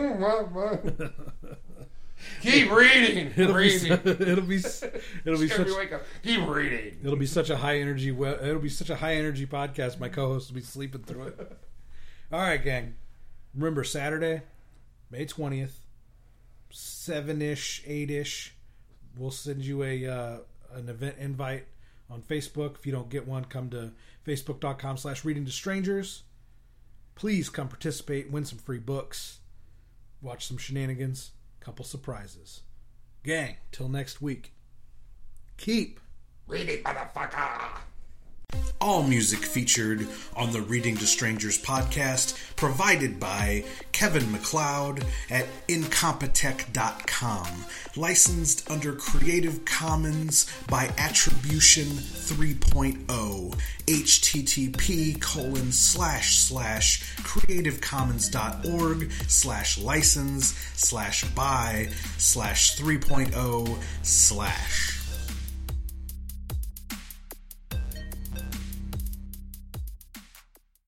Keep reading. It'll reading. be. It'll be. It'll be such. Wake up. Keep reading. It'll be such a high energy. It'll be such a high energy podcast. My co-host will be sleeping through it. All right, gang. Remember Saturday, May twentieth, seven ish, eight ish. We'll send you a uh, an event invite on Facebook. If you don't get one, come to facebook.com slash reading to strangers. Please come participate, win some free books, watch some shenanigans, couple surprises. Gang, till next week. Keep reading, motherfucker. All music featured on the Reading to Strangers podcast provided by Kevin MacLeod at incompetech dot com. Licensed under Creative Commons by Attribution three point oh. http colon slash slash creativecommons.org slash license slash by slash 3.0 slash.